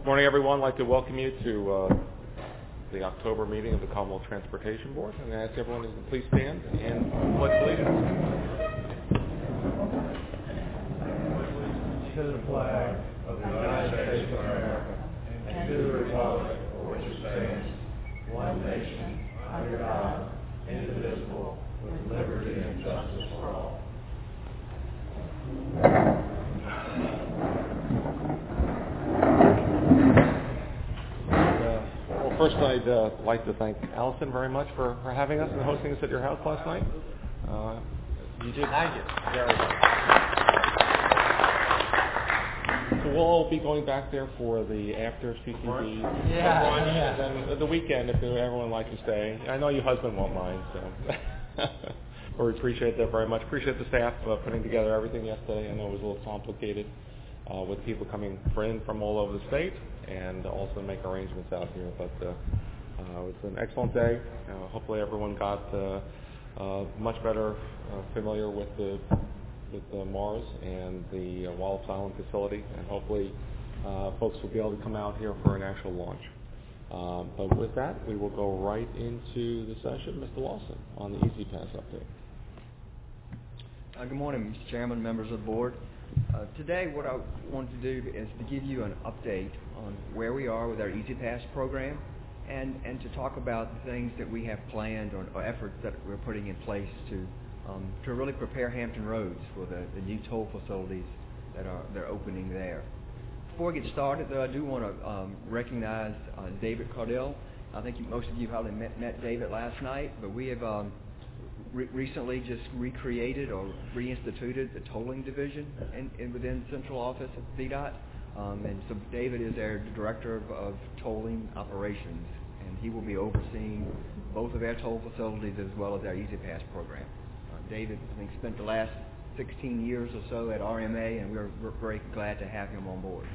Morning, everyone. I'd like to welcome you to the October meeting of the Commonwealth Transportation Board. I'm going to ask everyone to please stand and pledge allegiance. To the flag of the United States of America and to the republic for which it stands, one nation, under God, indivisible, with liberty and justice for all. First, I'd like to thank Allison very much for having us and hosting us at your house last night. You did. Thank you. Very much. So we'll all be going back there for the after CCB lunch, and then the weekend if everyone would like to stay. I know your husband won't mind, so we appreciate that very much. Appreciate the staff putting together everything yesterday. I know it was a little complicated with people coming in from all over the state, and also make arrangements out here. But it was an excellent day. Hopefully everyone got much better familiar with the Mars and the Wallops Island facility, and hopefully folks will be able to come out here for an actual launch. But with that, we will go right into the session. Mr. Lawson on the E-ZPass update. Good morning, Mr. Chairman, members of the board. Today what I want to do is to give you an update on where we are with our E-ZPass program and to talk about the things that we have planned or efforts that we're putting in place to really prepare Hampton Roads for the new toll facilities that are opening there. Before we get started, though, I do want to recognize David Cardell. I think most of you probably met David last night, but we have recently just recreated or reinstituted the tolling division within central office at VDOT. And so David is our director of tolling operations, and he will be overseeing both of our toll facilities as well as our E-ZPass program. David, I think, spent the last 16 years or so at RMA, and we're very glad to have him on board.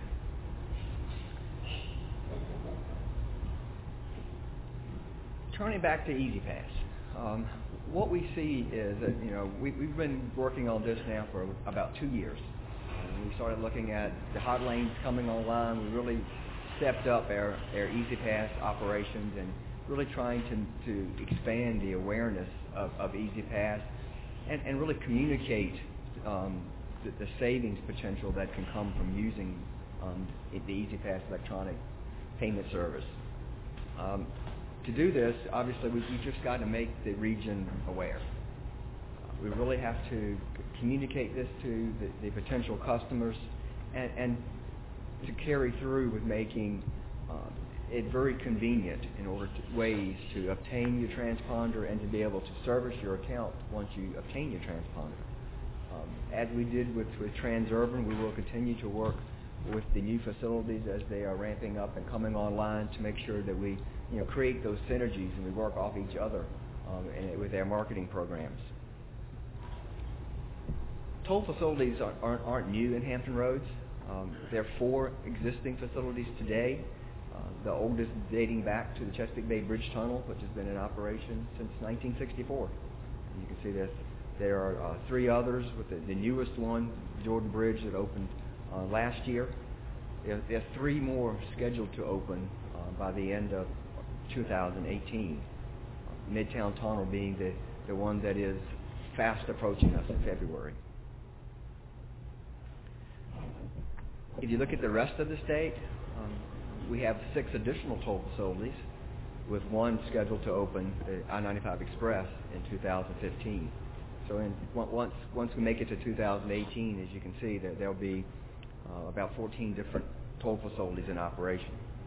Turning back to E-ZPass. What we see is that, we've been working on this now for about 2 years. We started looking at the hot lanes coming online. We really stepped up our E-ZPass operations and really trying to expand the awareness of E-ZPass and really communicate the savings potential that can come from using the E-ZPass electronic payment service. To do this, obviously, we've just got to make the region aware. We really have to communicate this to the potential customers and to carry through with making it very convenient ways to obtain your transponder and to be able to service your account once you obtain your transponder. As we did with Transurban, we will continue to work with the new facilities as they are ramping up and coming online to make sure that we create those synergies and we work off each other with our marketing programs. Toll facilities aren't new in Hampton Roads. There are 4 existing facilities today, the oldest dating back to the Chesapeake Bay Bridge Tunnel, which has been in operation since 1964. And you can see that there are 3 others, with the newest one, Jordan Bridge, that opened last year. There are 3 more scheduled to open by the end of 2018. Midtown Tunnel being the one that is fast approaching us in February. If you look at the rest of the state, we have 6 additional toll facilities, with 1 scheduled to open, the I-95 Express, in 2015. So once we make it to 2018, as you can see, there'll be about 14 different toll facilities in operation.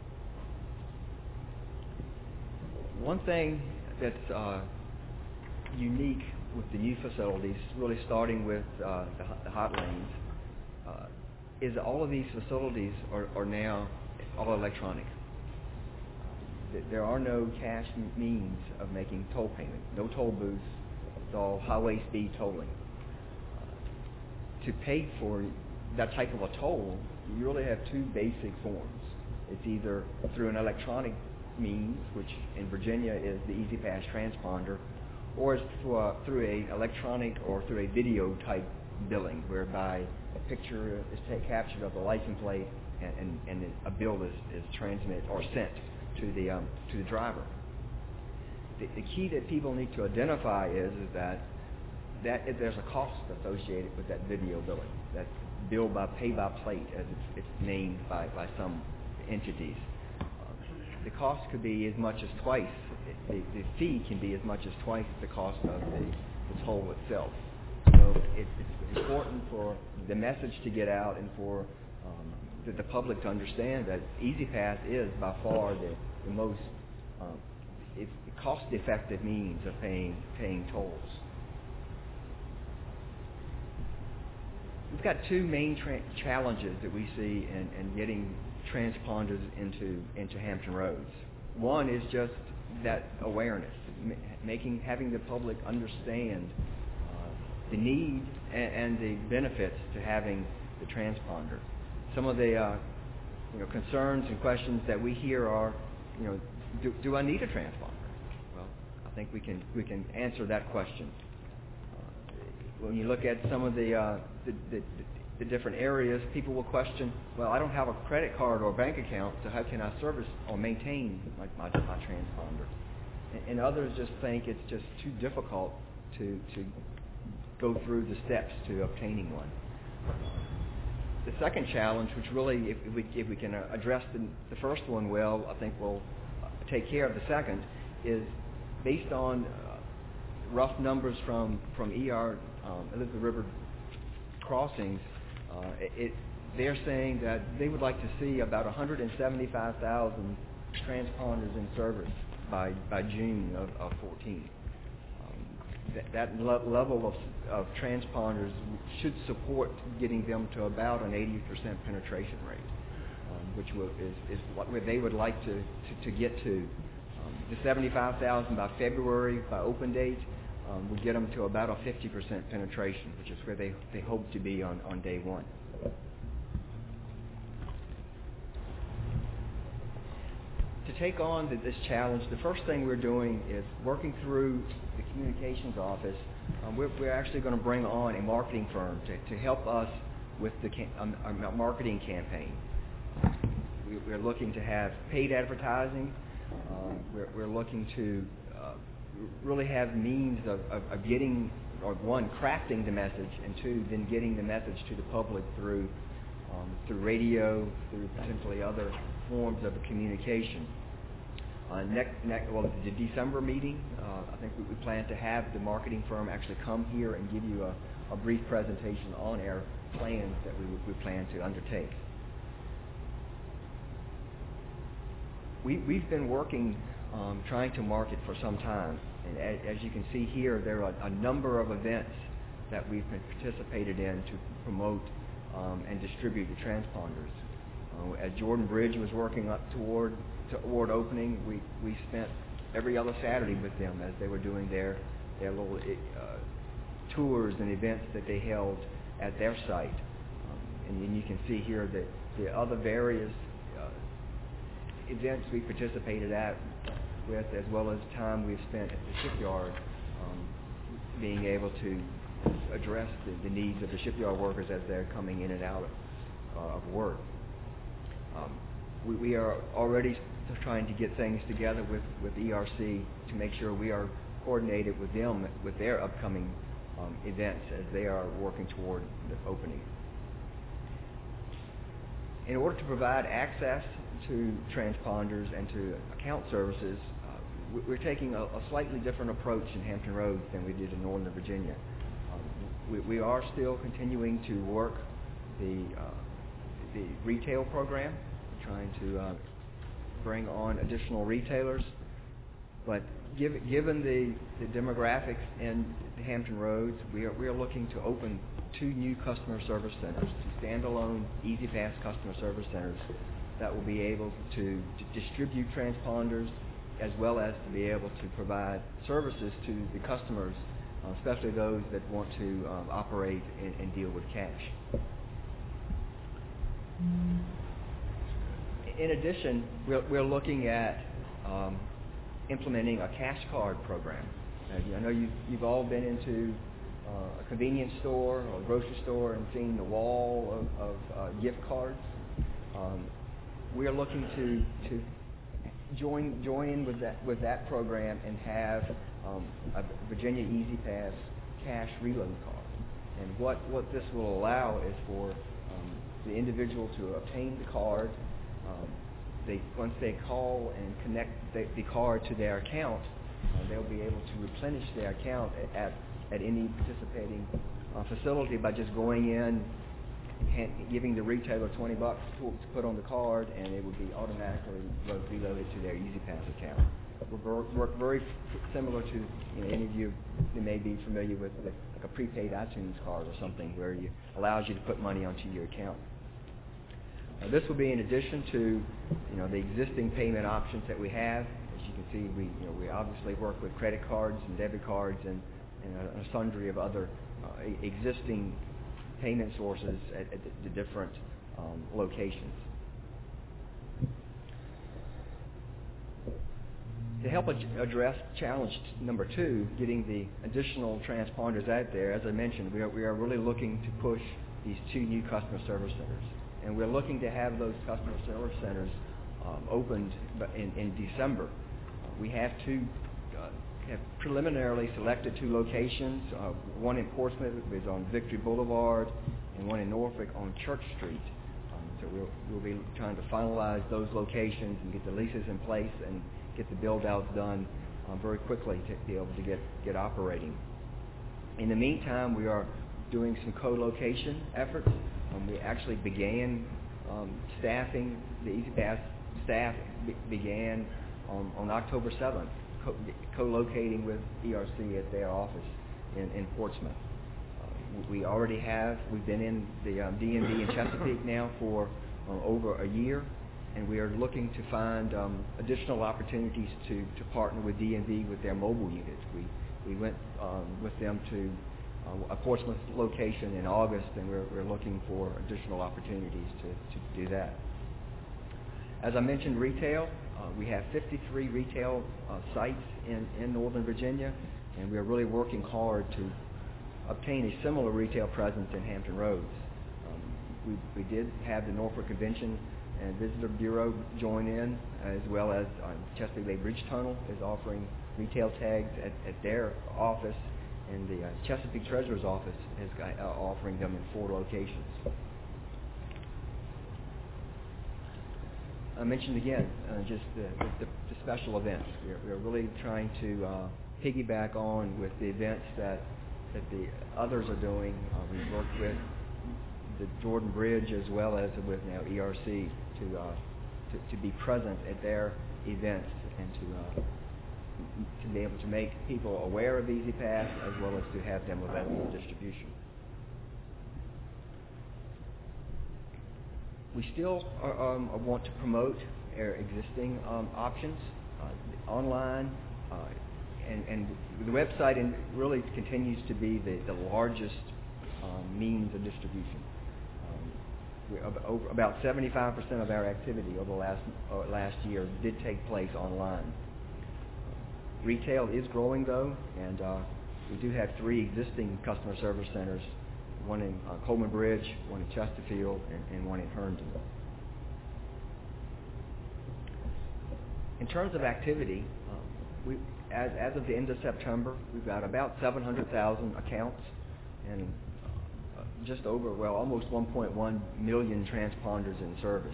One thing that's unique with the new facilities, really starting with the hot lanes, is that all of these facilities are now all electronic. There are no cash means of making toll payment, no toll booths. It's all highway speed tolling. To pay for that type of a toll, you really have 2 basic forms. It's either through an electronic means, which in Virginia is the E-ZPass transponder, or it's through a electronic or through a video type billing, whereby picture is captured of the license plate, and a bill is transmitted or sent to the driver. The key that people need to identify is that there's a cost associated with that video billing. That's bill by pay by plate, as it's named by some entities. The cost could be as much as twice. The fee can be as much as twice the cost of the toll itself. So it's important for the message to get out and for the public to understand that E-ZPass is by far the most cost-effective means of paying tolls. We've got two main challenges that we see in getting transponders into Hampton Roads. One is just that awareness, having the public understand the need and the benefits to having the transponder. Some of the concerns and questions that we hear are, do I need a transponder? Well, I think we can answer that question. When you look at some of the different areas, people will question, well, I don't have a credit card or bank account, so how can I service or maintain my transponder? And others just think it's just too difficult to go through the steps to obtaining one. The second challenge, which really, if we can address the first one well, I think we'll take care of the second, is based on rough numbers from Elizabeth River Crossings. They're saying that they would like to see about 175,000 transponders in service by June of 14. That level of transponders should support getting them to about an 80% penetration rate, which is what they would like to get to. The 75,000 by February, by open date, would get them to about a 50% penetration, which is where they hope to be on day one. To take on this challenge, the first thing we're doing is working through the communications office. We're actually going to bring on a marketing firm to help us with our marketing campaign. We're looking to have paid advertising. We're looking to really have means of getting, or one, crafting the message, and two, then getting the message to the public through radio, through potentially other forms of communication. The December meeting, I think we plan to have the marketing firm actually come here and give you a brief presentation on our plans that we plan to undertake. We've been working trying to market for some time, and as you can see here, there are a number of events that we've participated in to promote and distribute the transponders. As Jordan Bridge was working up toward opening, we spent every other Saturday with them as they were doing their little tours and events that they held at their site. And you can see here that the other various events we participated with, as well as time we've spent at the shipyard, being able to address the needs of the shipyard workers as they're coming in and out of work. We are already trying to get things together with ERC to make sure we are coordinated with them with their upcoming events as they are working toward the opening. In order to provide access to transponders and to account services, we're taking a slightly different approach in Hampton Roads than we did in Northern Virginia. We are still continuing to work the retail program, trying to bring on additional retailers. But given the demographics in Hampton Roads, we are looking to open 2 new customer service centers, 2 standalone E-ZPass customer service centers that will be able to distribute transponders as well as to be able to provide services to the customers, especially those that want to operate and deal with cash. In addition, we're looking at implementing a cash card program. I know you've all been into a convenience store or a grocery store and seeing the wall of gift cards. We are looking to join in with that program and have a Virginia Easy Pass cash reload card. And what this will allow is for the individual to obtain the card. Once they call and connect the card to their account, they'll be able to replenish their account at any participating facility by just going in, giving the retailer $20 to put on the card, and it would be automatically reloaded to their Easy Pass account. Work very similar to any of you who may be familiar with like a prepaid iTunes card or something, where it allows you to put money onto your account. This will be in addition to the existing payment options that we have. As you can see, we obviously work with credit cards and debit cards and a sundry of other existing payment sources at the different locations. To help address challenge number 2, getting the additional transponders out there, as I mentioned, we are really looking to push these 2 new customer service centers. And we're looking to have those customer service centers opened in December. We have preliminarily selected 2 locations. One in Portsmouth is on Victory Boulevard, and one in Norfolk on Church Street. So we'll be trying to finalize those locations and get the leases in place and get the build-outs done very quickly to be able to get operating. In the meantime, we are doing some co-location efforts. We actually began staffing. The Easy Pass staff began on October 7th, co-locating with ERC at their office in Portsmouth. We've been in the D&B in Chesapeake now for over a year, and we are looking to find additional opportunities to partner with D&B with their mobile units. We went with them to a Portsmouth location in August, and we're looking for additional opportunities to do that. As I mentioned, retail. We have 53 retail sites in Northern Virginia, and we are really working hard to obtain a similar retail presence in Hampton Roads. We did have the Norfolk Convention and Visitor Bureau join in, as well as Chesapeake Bay Bridge Tunnel is offering retail tags at their office, and the Chesapeake Treasurer's Office is offering them in 4 locations. I mentioned again just the special events. We're really trying to piggyback on with the events that the others are doing. We've worked with the Jordan Bridge as well as with now ERC to be present at their events and to be able to make people aware of Easy Pass as well as to have them available for distribution. We still want to promote our existing options online, and the website really continues to be the largest means of distribution. About 75% of our activity over the last year did take place online. Retail is growing though, and we do have 3 existing customer service centers, one in Coleman Bridge, one in Chesterfield, and one in Herndon. In terms of activity, as of the end of September, we've got about 700,000 accounts and just over, almost 1.1 million transponders in service.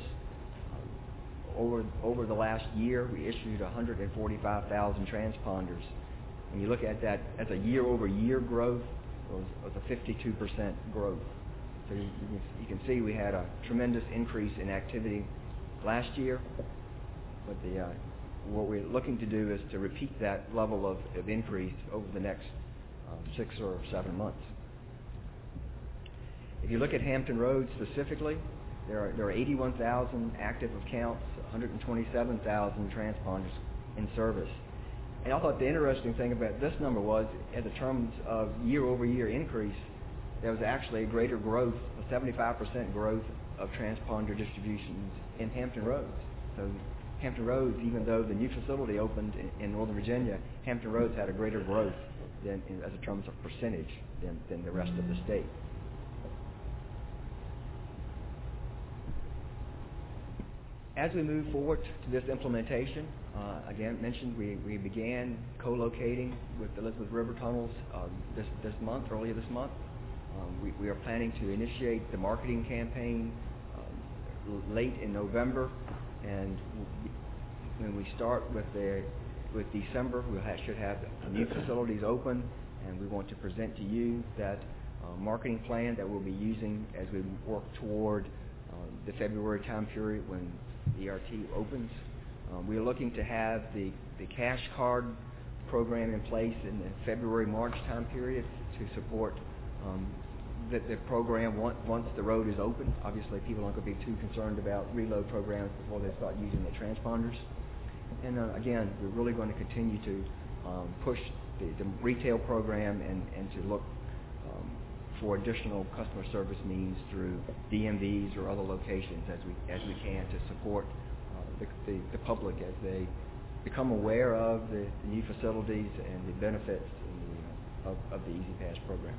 Over the last year, we issued 145,000 transponders. When you look at that as a year-over-year growth, it was a 52% growth. So you can see we had a tremendous increase in activity last year, but what we're looking to do is to repeat that level of increase over the next 6 or 7 months. If you look at Hampton Roads specifically, there are 81,000 active accounts, 127,000 transponders in service. And I thought the interesting thing about this number was, in terms of year-over-year increase, there was actually a greater growth, a 75% growth of transponder distributions in Hampton Roads. So Hampton Roads, even though the new facility opened in Northern Virginia, Hampton Roads had a greater growth than as a terms of percentage than the rest of the state. As we move forward to this implementation, again, mentioned we began co-locating with Elizabeth River Tunnels earlier this month. We are planning to initiate the marketing campaign late in November, and when we start with December, we should have new facilities open, and we want to present to you that marketing plan that we'll be using as we work toward the February time period when ERT opens. We are looking to have the cash card program in place in the February-March time period to support the program once the road is open. Obviously, people aren't going to be too concerned about reload programs before they start using the transponders. And again, we're really going to continue to push the retail program and to look for additional customer service means through DMVs or other locations as we can to support the public as they become aware of the new facilities and the benefits of the E-ZPass program.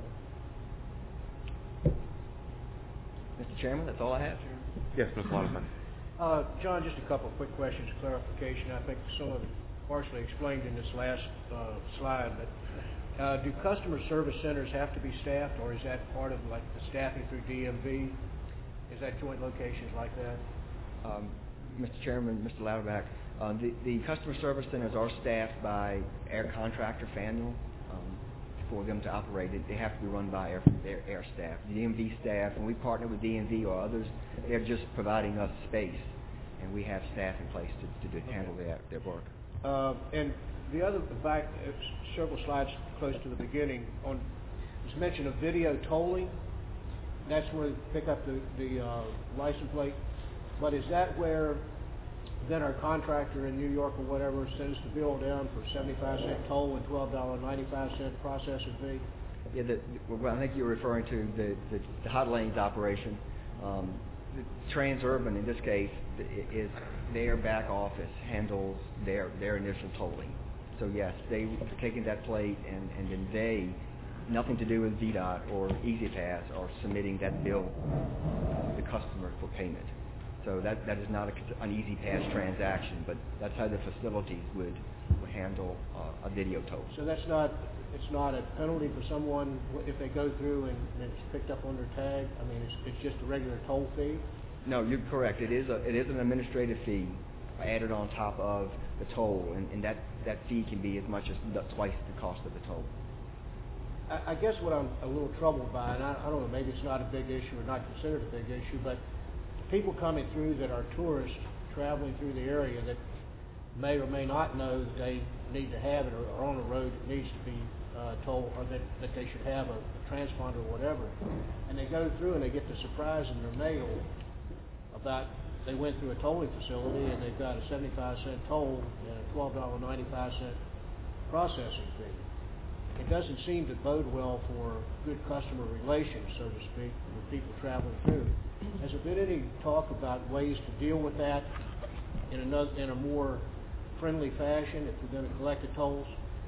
Mr. Chairman, that's all I have. Yes, Ms. Lottman. John, just a couple of quick questions, clarification. I think some of it partially explained in this last slide, but do customer service centers have to be staffed, or is that part of like the staffing through DMV? Is that joint locations like that? Mr. Chairman, Mr. Louderback, the customer service centers are staffed by air contractor Faneuil. For them to operate, they have to be run by air staff. The DMV staff, when we partner with DMV or others, they're just providing us space, and we have staff in place to handle their work. And the other, back several slides close to the beginning, there's mention of video tolling. That's where they pick up the license plate. But is that where then our contractor in New York or whatever sends the bill down for 75-cent toll and $12.95 processing fee? Yeah, I think you're referring to the Hot Lanes operation. The Transurban, in this case, is their back office handles their initial tolling. So yes, they are taking that plate and then they, nothing to do with VDOT or E-ZPass, are submitting that bill to the customer for payment. So that is not an E-ZPass transaction, but that's how the facilities would handle a video toll. So it's not a penalty for someone if they go through and it's picked up on their tag? I mean, it's just a regular toll fee? No, you're correct. It is an administrative fee added on top of the toll, and that fee can be as much as twice the cost of the toll. I guess what I'm a little troubled by, and I don't know, maybe it's not a big issue or not considered a big issue, but people coming through that are tourists traveling through the area that may or may not know that they need to have it or are on a road that needs to be told, or that they should have a transponder or whatever, and they go through and they get the surprise in their mail about they went through a tolling facility and they've got a 75-cent toll and a $12.95 processing fee. It doesn't seem to bode well for good customer relations, so to speak, with people traveling through. Has there been any talk about ways to deal with that in a more friendly fashion if we're going to collect the tolls?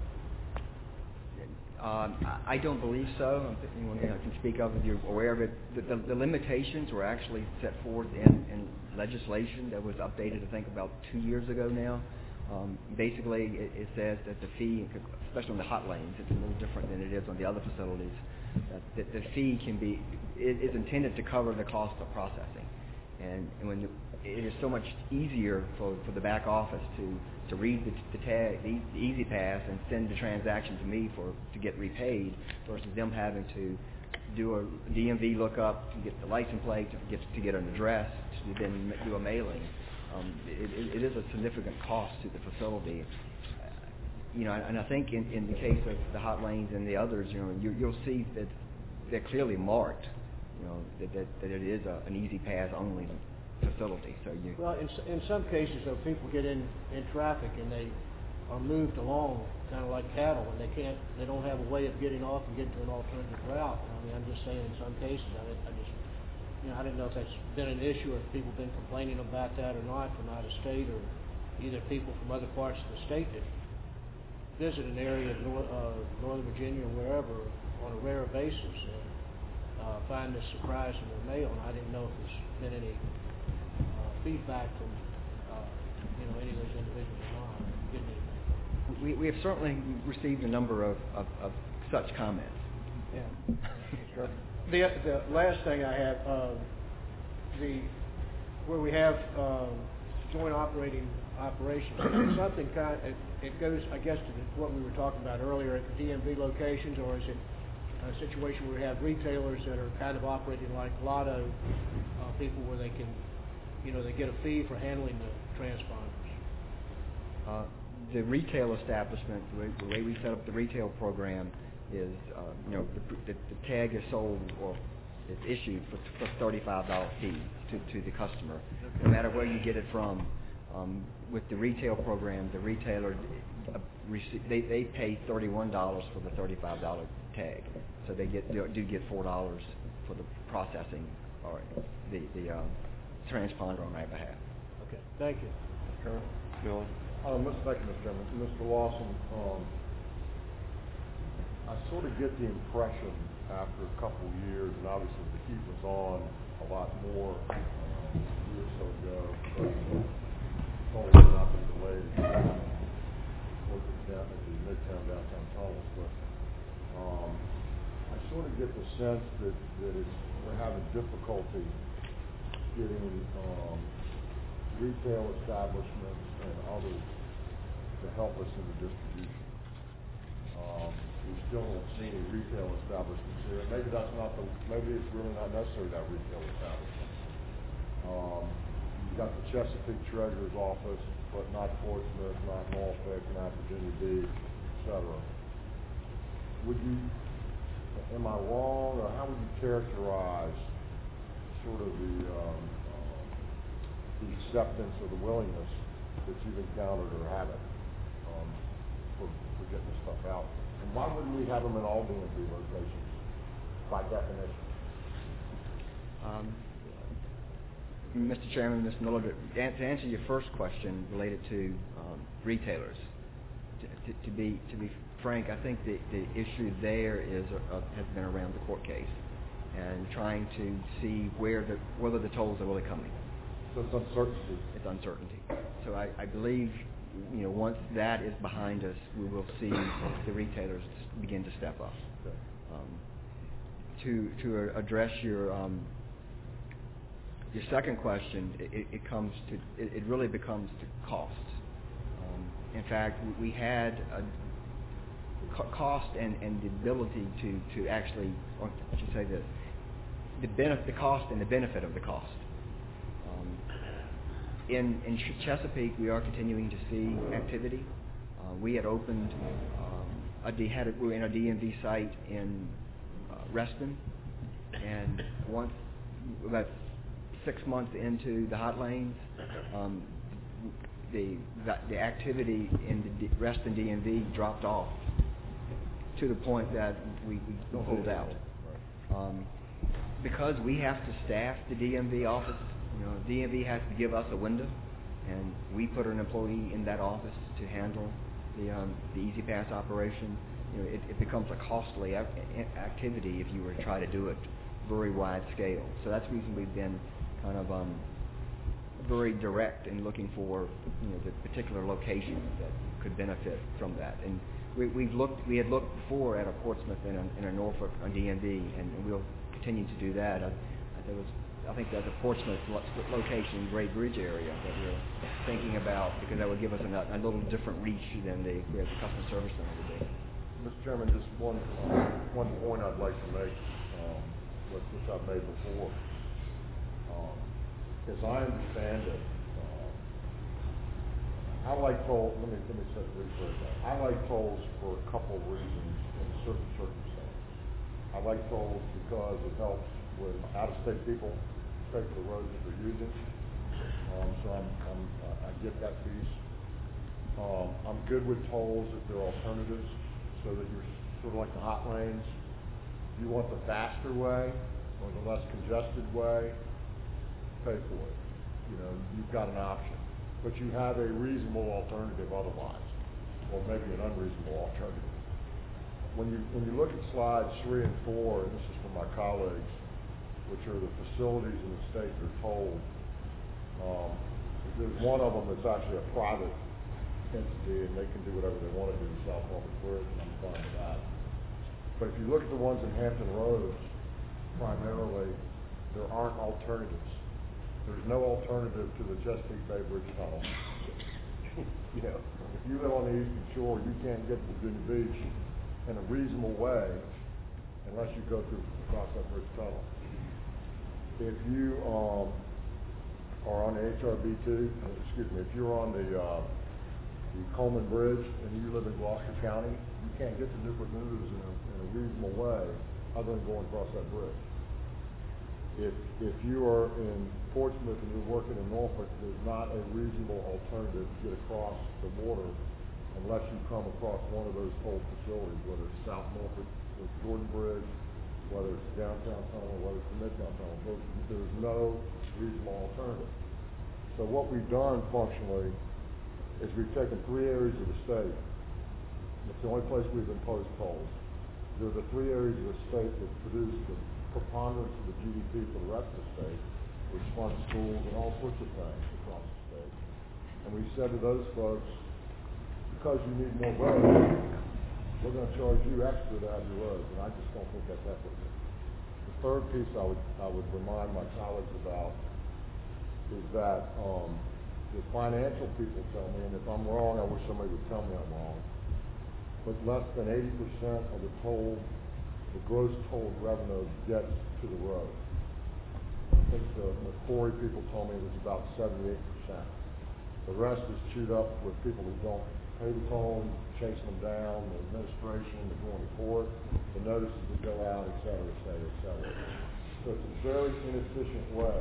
I don't believe so. Anyone can speak of if you're aware of it. The limitations were actually set forth in legislation that was updated, I think, about 2 years ago now. Basically, it says that the fee, especially on the hot lanes, it's a little different than it is on the other facilities. That the fee is intended to cover the cost of processing, and when it is so much easier for the back office to read the tag, the E-ZPass, and send the transaction to me to get repaid, versus them having to do a DMV lookup to get the license plate, to get an address, to then do a mailing. It is a significant cost to the facility. And I think in the case of the hot lanes and the others, you'll see that they're clearly marked, that it is an E-ZPass only facility. Well, in some cases, though, people get in traffic and they are moved along kind of like cattle, and they don't have a way of getting off and getting to an alternative route. I mean, I'm just saying in some cases, I didn't know if that's been an issue or if people have been complaining about that or not from out of state, or either people from other parts of the state that visit an area of Northern Virginia or wherever on a rare basis and find this surprise in their mail. And I didn't know if there's been any feedback from any of those individuals or not. Didn't anything. We have certainly received a number of such comments. Yeah. The last thing I have, where we have joint operations, is something it goes, I guess, to what we were talking about earlier at the DMV locations, or is it a situation where we have retailers that are kind of operating like lotto people, where they can, they get a fee for handling the transponders? The retail establishment, the way we set up the retail program is, the tag is sold or is issued for $35 fee to the customer, no matter where you get it from. With the retail program, the retailer they pay $31 for the $35 tag, so they do get $4 for the processing or the transponder on our behalf. Okay, thank you. Chairman? Bill? Thank you, Mr. Chairman. Mr. Lawson, I sort of get the impression after a couple of years, and obviously the heat was on a lot more a year or so ago, but it's always not been delayed. Working down at the Midtown downtown tunnels, but I sort of get the sense that we're having difficulty getting retail establishments and others to help us in the distribution. We still don't see any retail establishments here. Maybe maybe it's really not necessary to have retail establishments. You've got the Chesapeake Treasurer's Office, but not Portsmouth, not Norfolk, not Virginia Beach, etc. Am I wrong, or how would you characterize sort of the acceptance or the willingness that you've encountered or haven't for getting this stuff out? And why wouldn't we have them in all DMV locations by definition? Mr. Chairman, Ms. Miller, to answer your first question related to retailers, to be frank, I think the issue there has been around the court case and trying to see whether the tolls are really coming. So it's uncertainty. It's uncertainty. So I believe, once that is behind us, we will see the retailers begin to step up. Okay. To address your second question, it really becomes to cost. In fact, we had a cost and the ability to actually, or I should say this, the cost and the benefit of the cost. In Chesapeake, we are continuing to see activity. We had opened, we were in a DMV site in Reston, and about 6 months into the hot lanes, the activity in the Reston DMV dropped off to the point that we pulled out. Because we have to staff the DMV office, DMV has to give us a window, and we put an employee in that office to handle the E-ZPass operation. It becomes a costly activity if you were to try to do it very wide scale. So that's the reason we've been kind of very direct in looking for the particular location that could benefit from that. And we had looked before at a Portsmouth and a Norfolk on DMV, and we'll continue to do that. I think there's a Portsmouth location, Gray Bridge area, that we're thinking about, because that would give us a little different reach than the customer service center would be. Mr. Chairman, just one point I'd like to make, which I've made before. As I understand it, I like tolls. Let me rephrase that. I like tolls for a couple of reasons in certain circumstances. I like tolls because it helps with out-of-state people pay for the roads that they're using. So I get that piece. I'm good with tolls if they're alternatives, so that you're sort of like the hot lanes. You want the faster way or the less congested way, pay for it. You've got an option, but you have a reasonable alternative otherwise. or maybe an unreasonable alternative. When you look at slides 3 and 4, and this is from my colleagues, which are the facilities in the state that are tolled, there's one of them that's actually a private entity, and they can do whatever they want to do to South Norfolk Bridge, and I'm fine with that. But if you look at the ones in Hampton Roads, primarily, there aren't alternatives. There's no alternative to the Chesapeake Bay Bridge Tunnel. If you live on the Eastern Shore, you can't get to Virginia Beach in a reasonable way unless you go through across that bridge tunnel. If you are on the if you're on the Coleman Bridge and you live in Gloucester County, you can't get to Newport News in a reasonable way other than going across that bridge. If you are in Portsmouth and you're working in Norfolk, there's not a reasonable alternative to get across the water unless you come across one of those toll facilities, whether it's South Norfolk, or Jordan Bridge, whether it's the downtown tunnel, or whether it's the midtown tunnel. There's no reasonable alternative. So what we've done functionally is we've taken 3 areas of the state. It's the only place we've imposed tolls. They're the 3 areas of the state that produce the preponderance of the GDP for the rest of the state, which funds schools and all sorts of things across the state. And we said to those folks, because you need more roads, we're going to charge you extra to have your roads, and I just don't think that's equitable. The third piece I would remind my colleagues about is that the financial people tell me, and if I'm wrong, I wish somebody would tell me I'm wrong, but less than 80% of the gross toll revenue gets to the road. I think the Macquarie people told me it was about 78%. The rest is chewed up with people who don't pay the toll, chasing them down, the administration, the going to court, the notices that go out, et cetera, et cetera, et cetera. So it's a very inefficient way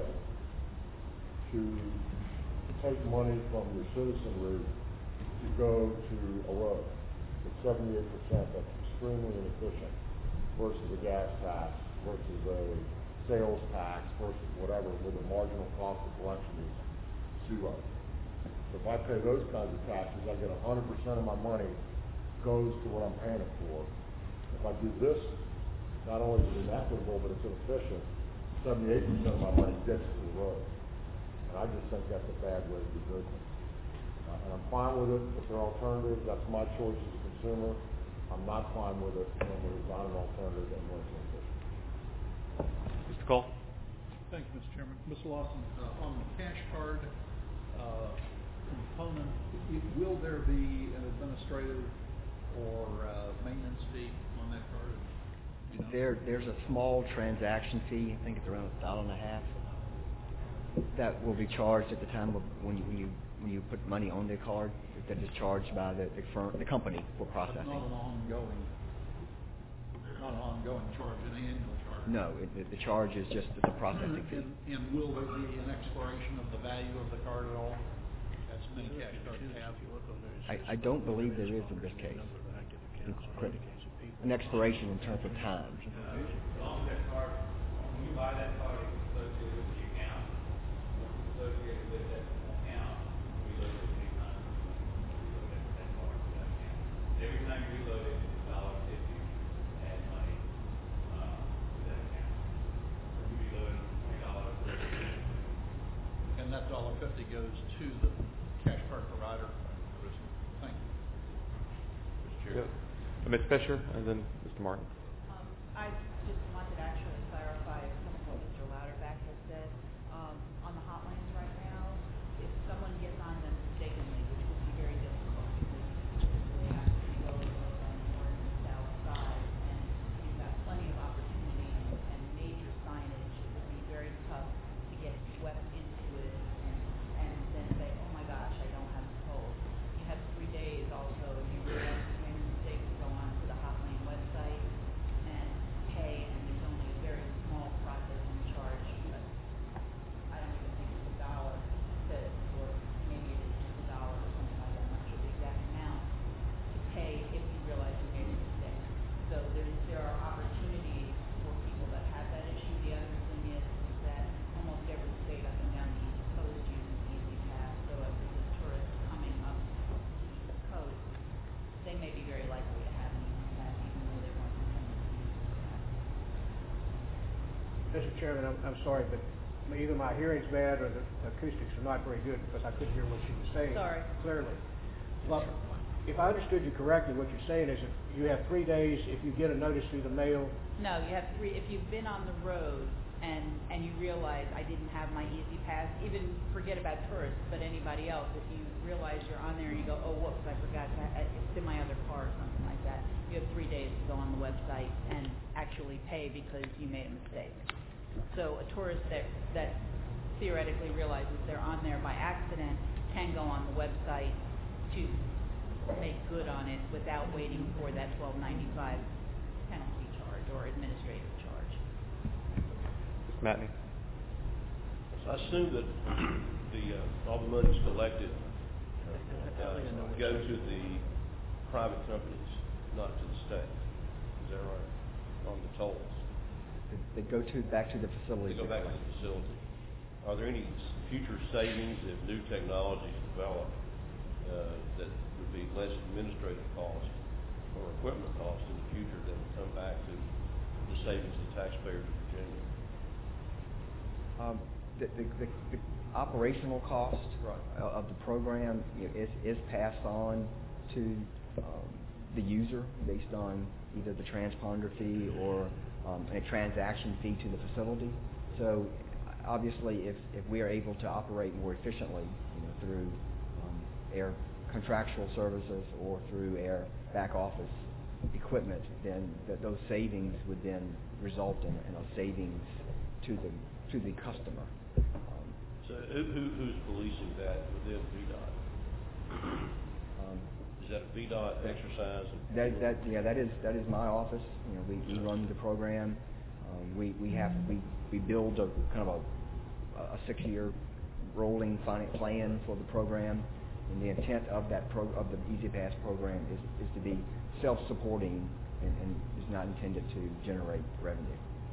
to take money from your citizenry to go to a road. At 78%, that's extremely inefficient versus a gas tax, versus a sales tax, versus whatever, where the marginal cost of collection is zero. So if I pay those kinds of taxes, I get 100% of my money goes to what I'm paying it for. If I do this, not only is it inequitable, but it's inefficient, 78% of my money gets to the road. And I just think that's a bad way to do business. And I'm fine with it if there are alternatives. That's my choice as a consumer. I'm not fine with it when there's not an alternative and when it's inefficient. Mr. Cole? Thank you, Mr. Chairman. Ms. Lawson, on the cash card component, will there be an administrative or maintenance fee on that card? There's a small transaction fee. I think it's around $1.50 that will be charged at the time of when you put money on the card. That is charged by the company for processing. Not an ongoing charge, an annual charge. No, the charge is just the processing fee. And will there be an expiration of the value of the card at all? As many cash cards have. I don't believe there is in this case. An expiration in terms of time. As long as that card, when you buy that card, it's associated with the account. It's associated with that account. We load it anytime. We load that card to that account. Every time you reload it, it's $1.50 add money to that account. So you reload $20. And that $1.50 goes to the cash card provider. Thank you. Mr. Chair. Ms. Fisher, and then Mr. Martin. I just wanted to actually clarify some of what Mr. Louderback has said. On the hotlines right now, if someone gets on them mistakenly, which would be very difficult because they have to be low on the north and south side, and you've got plenty of opportunity and major signage, it would be very tough to get swept into it and then say, oh my gosh, I don't have the toll. You have 3 days also, if you realize any mistakes, go on to the Hotlane website and pay, and there's only a very small processing charge. But Mr. Chairman, I'm sorry, but either my hearing's bad or the acoustics are not very good because I couldn't hear what she was saying clearly. Well, if I understood you correctly, what you're saying is that you have 3 days if you get a notice through the mail. No, you have 3. If you've been on the road and you realize I didn't have my Easy Pass, even forget about tourists, but anybody else, if you realize you're on there and you go, oh, whoops, I forgot it's in my other car or something like that, you have 3 days to go on the website and actually pay because you made a mistake. So a tourist that theoretically realizes they're on there by accident can go on the website to make good on it without waiting for that $12.95 penalty charge or administrative charge. Matney? I assume that all the monies collected go to the private companies, not to the state. Is that right? On the tolls. They go back to the facility. They go back to the facility. Are there any future savings if new technologies develop that would be less administrative cost or equipment cost in the future that would come back to the savings of taxpayers of Virginia? The operational cost of the program is passed on to the user based on either the transponder fee or a transaction fee to the facility. So obviously, if we are able to operate more efficiently, through air contractual services or through air back office equipment, then those savings would then result in a savings to the customer. So who's policing that within VDOT? Is that a VDOT exercise? That is my office. We run the program. We build a kind of a 6-year rolling plan for the program, and the intent of the Easy Pass program is to be self-supporting and is not intended to generate revenue.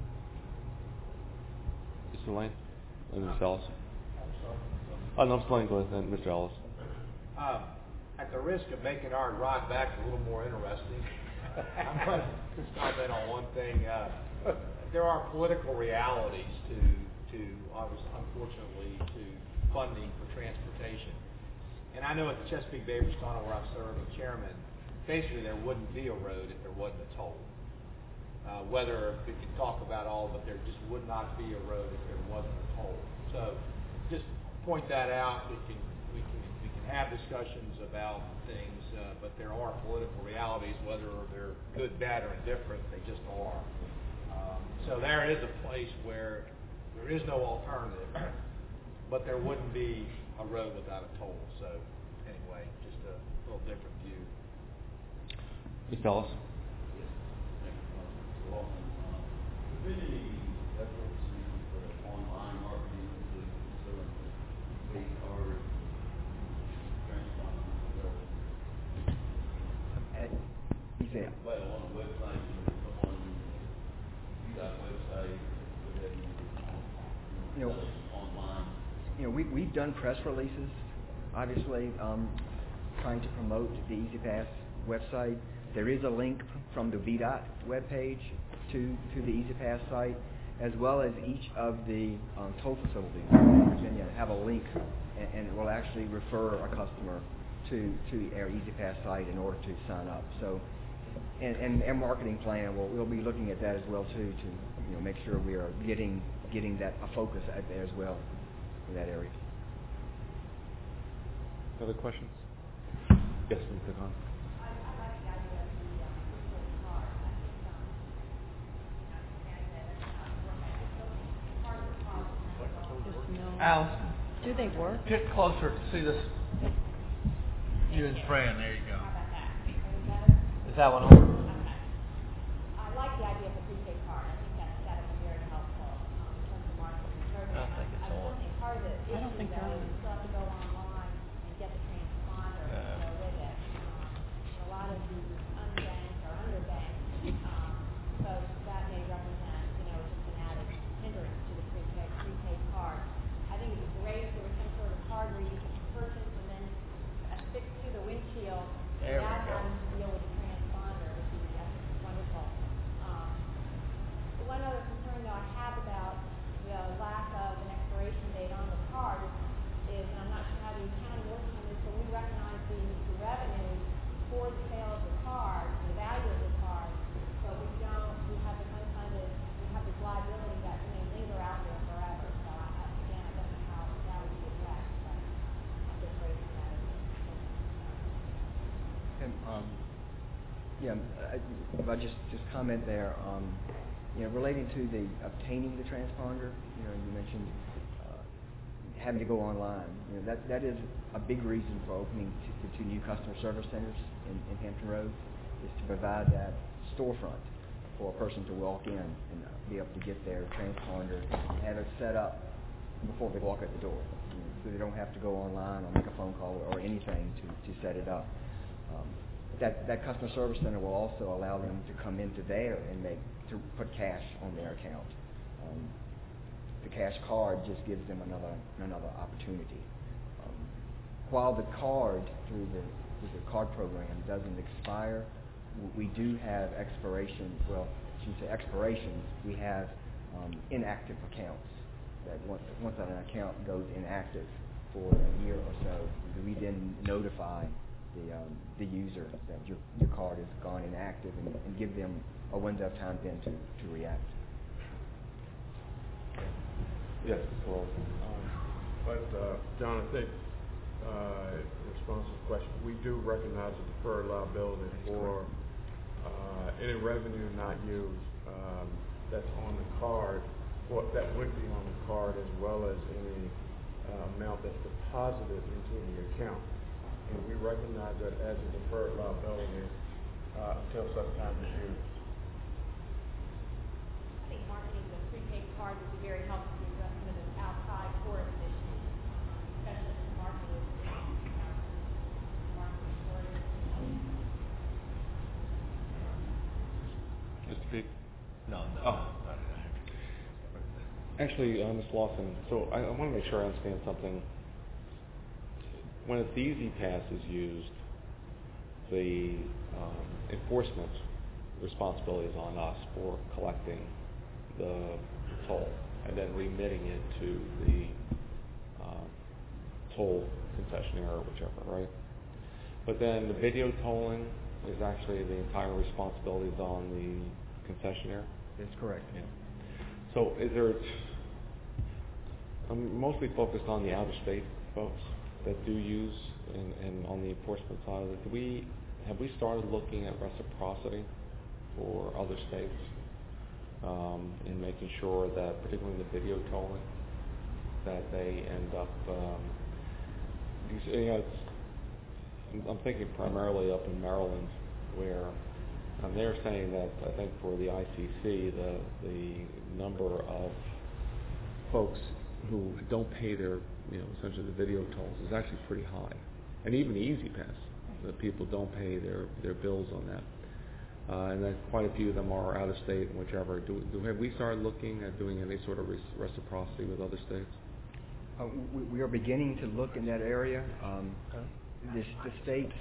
Mr. Lane and Mr. Ellis. Oh, no, Mr. Lane, go ahead, and Mr. Ellis. At the risk of making our ride back a little more interesting, I'm going to just comment on one thing. There are political realities to unfortunately, to funding for transportation. And I know at the Chesapeake Bay Bridge Tunnel, where I serve as chairman, basically there wouldn't be a road if there wasn't a toll. Whether we could talk about all, but there just would not be a road if there wasn't a toll. So just point that out. We can have discussions about things, but there are political realities, whether they're good, bad, or indifferent. They just are. So there is a place where there is no alternative, but there wouldn't be a road without a toll. So anyway, just a little different view. Mr. Ellis. We've done press releases, obviously, trying to promote the Easy Pass website. There is a link from the VDOT webpage to the Easy Pass site, as well as each of the toll facilities in Virginia have a link, and it will actually refer a customer to our Easy Pass site in order to sign up. So, and our marketing plan, we'll be looking at that as well too, to make sure we are getting that a focus out there as well in that area. Other questions? Yes, Mr. Khan. Allison, do they work? get closer to see this. You and Fran, there you go. Is that one on? I like the idea of a prepaid card. I think that would be very helpful in terms of marketing and serving. I think it's on. Part of the issue, I don't think they're on. is you still have to go online and get the transponder to go with it. A lot of the unbanked or underbanked folks, that may represent, just an added hindrance to the prepaid card. I think it'd be great if there was some sort of card where you could purchase and then affix to the windshield without having to deal with the transponder. Would be wonderful. One other concern though I have about Yeah, if I just comment there, relating to the obtaining the transponder, you mentioned having to go online. That is a big reason for opening the two new customer service centers in Hampton Roads, is to provide that storefront for a person to walk in and be able to get their transponder, have it set up before they walk out the door, so they don't have to go online or make a phone call or anything to set it up. That customer service center will also allow them to come into there and to put cash on their account. The cash card just gives them another opportunity. While the card through the card program doesn't expire, we do have expirations. Well, I shouldn't say expirations. We have inactive accounts that once an account goes inactive for a year or so, we then notify the user that your card has gone inactive and give them a window of time then to react. Yes, well, John, I think in response to the question, we do recognize the deferred liability for any revenue not used that's on the card, that would be on the card, as well as any amount that's deposited into the account. And we recognize that as a deferred liability until such time as used. I think marketing the prepaid card would be very helpful to address some of those outside tourist issues, especially in the market of marketing tourism. Mr. Peak? No. Oh. Actually, Ms. Lawson, so I want to make sure I understand something. When it's the Easy Pass is used, the enforcement responsibility is on us for collecting the toll and then remitting it to the toll concessionaire or whichever, right? But then the video tolling is actually the entire responsibility is on the concessionaire? That's correct. Yeah. So I'm mostly focused on the out-of-state folks that do use and on the enforcement side of it. Have we started looking at reciprocity for other states in making sure that, particularly in the video tolling, that they end up, I'm thinking primarily up in Maryland, where they're saying that I think for the ICC, the number of folks who don't pay their, essentially the video tolls is actually pretty high. And even the Easy Pass, the people don't pay their bills on that. And then quite a few of them are out of state and whichever. Have we started looking at doing any sort of reciprocity with other states? We are beginning to look in that area. The state's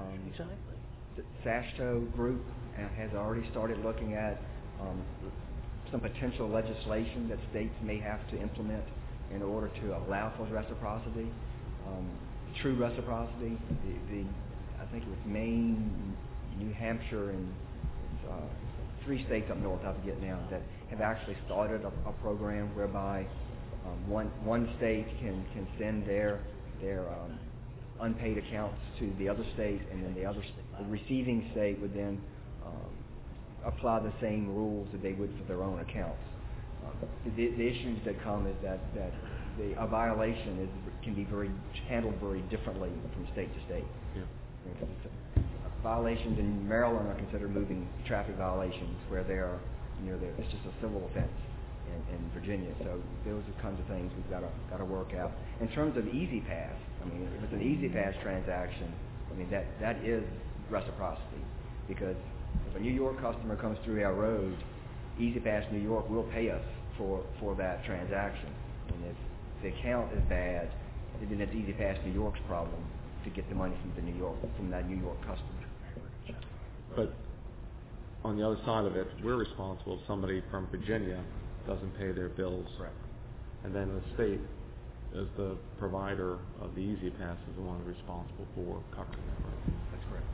SASHTO group has already started looking at some potential legislation that states may have to implement in order to allow for reciprocity, true reciprocity. I think it was Maine, New Hampshire, and 3 states up north, I forget now, that have actually started a program whereby one state can send their unpaid accounts to the other state, and then the receiving state would then apply the same rules that they would for their own accounts. The issues that come is that a violation can be handled very differently from state to state. Yeah. Violations in Maryland are considered moving traffic violations, where it's just a civil offense in Virginia. So those are the kinds of things we've got to work out. In terms of Easy Pass, if it's an Easy Pass transaction, that is reciprocity, because if a New York customer comes through our road, Easy Pass New York will pay us for that transaction. And if the account is bad, then it's Easy Pass New York's problem to get the money from that New York customer. But on the other side of it, we're responsible if somebody from Virginia doesn't pay their bills. Correct. And then the state, as the provider of the Easy Pass, is the one responsible for covering that, right? That's correct.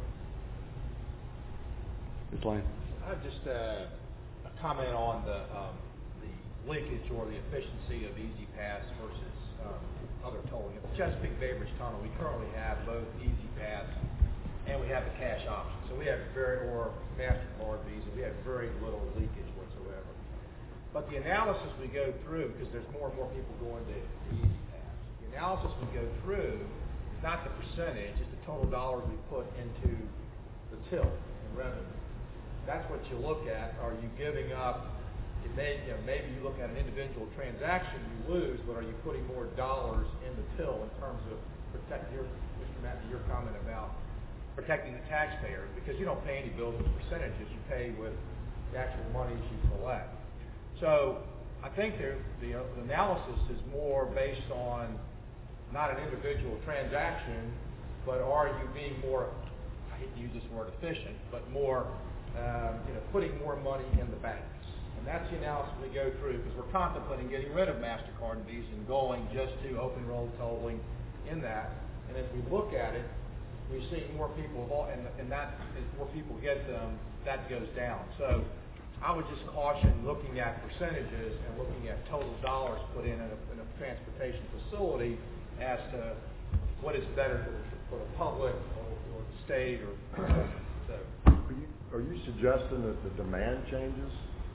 Ms. Lane? I have just a comment on the linkage or the efficiency of Easy Pass versus other tolling. At the Chesapeake Bay Bridge Tunnel, we currently have both Easy Pass and we have the cash option. So we have or MasterCard, Visa, we have very little leakage whatsoever. But the analysis we go through, because there's more and more people going to EasyPass, the analysis we go through is not the percentage, it's the total dollars we put into the till in revenue. That's what you look at. Are you giving up? Maybe you look at an individual transaction, you lose, but are you putting more dollars in the till in terms of Mr. Matthew, your comment about protecting the taxpayer, because you don't pay any bills with percentages, you pay with the actual monies you collect. So I think the analysis is more based on not an individual transaction, but are you being more, I hate to use this word efficient, but more, putting more money in the banks. And that's the analysis we go through, because we're contemplating getting rid of MasterCard and Visa and going just to open road tolling in that. And as we look at it, we see more people, and that as more people get them, that goes down. So I would just caution looking at percentages and looking at total dollars put in a transportation facility as to what is better for the public or the state or so. Are you suggesting that the demand changes?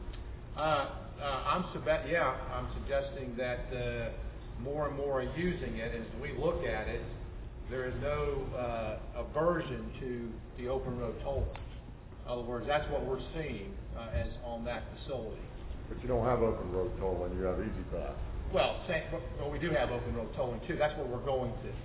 I'm suggesting that more and more are using it. As we look at it, there is no aversion to the open road tolling. In other words, that's what we're seeing as on that facility. But you don't have open road tolling, you have EasyPass. Well, we do have open road tolling too. That's what we're going to.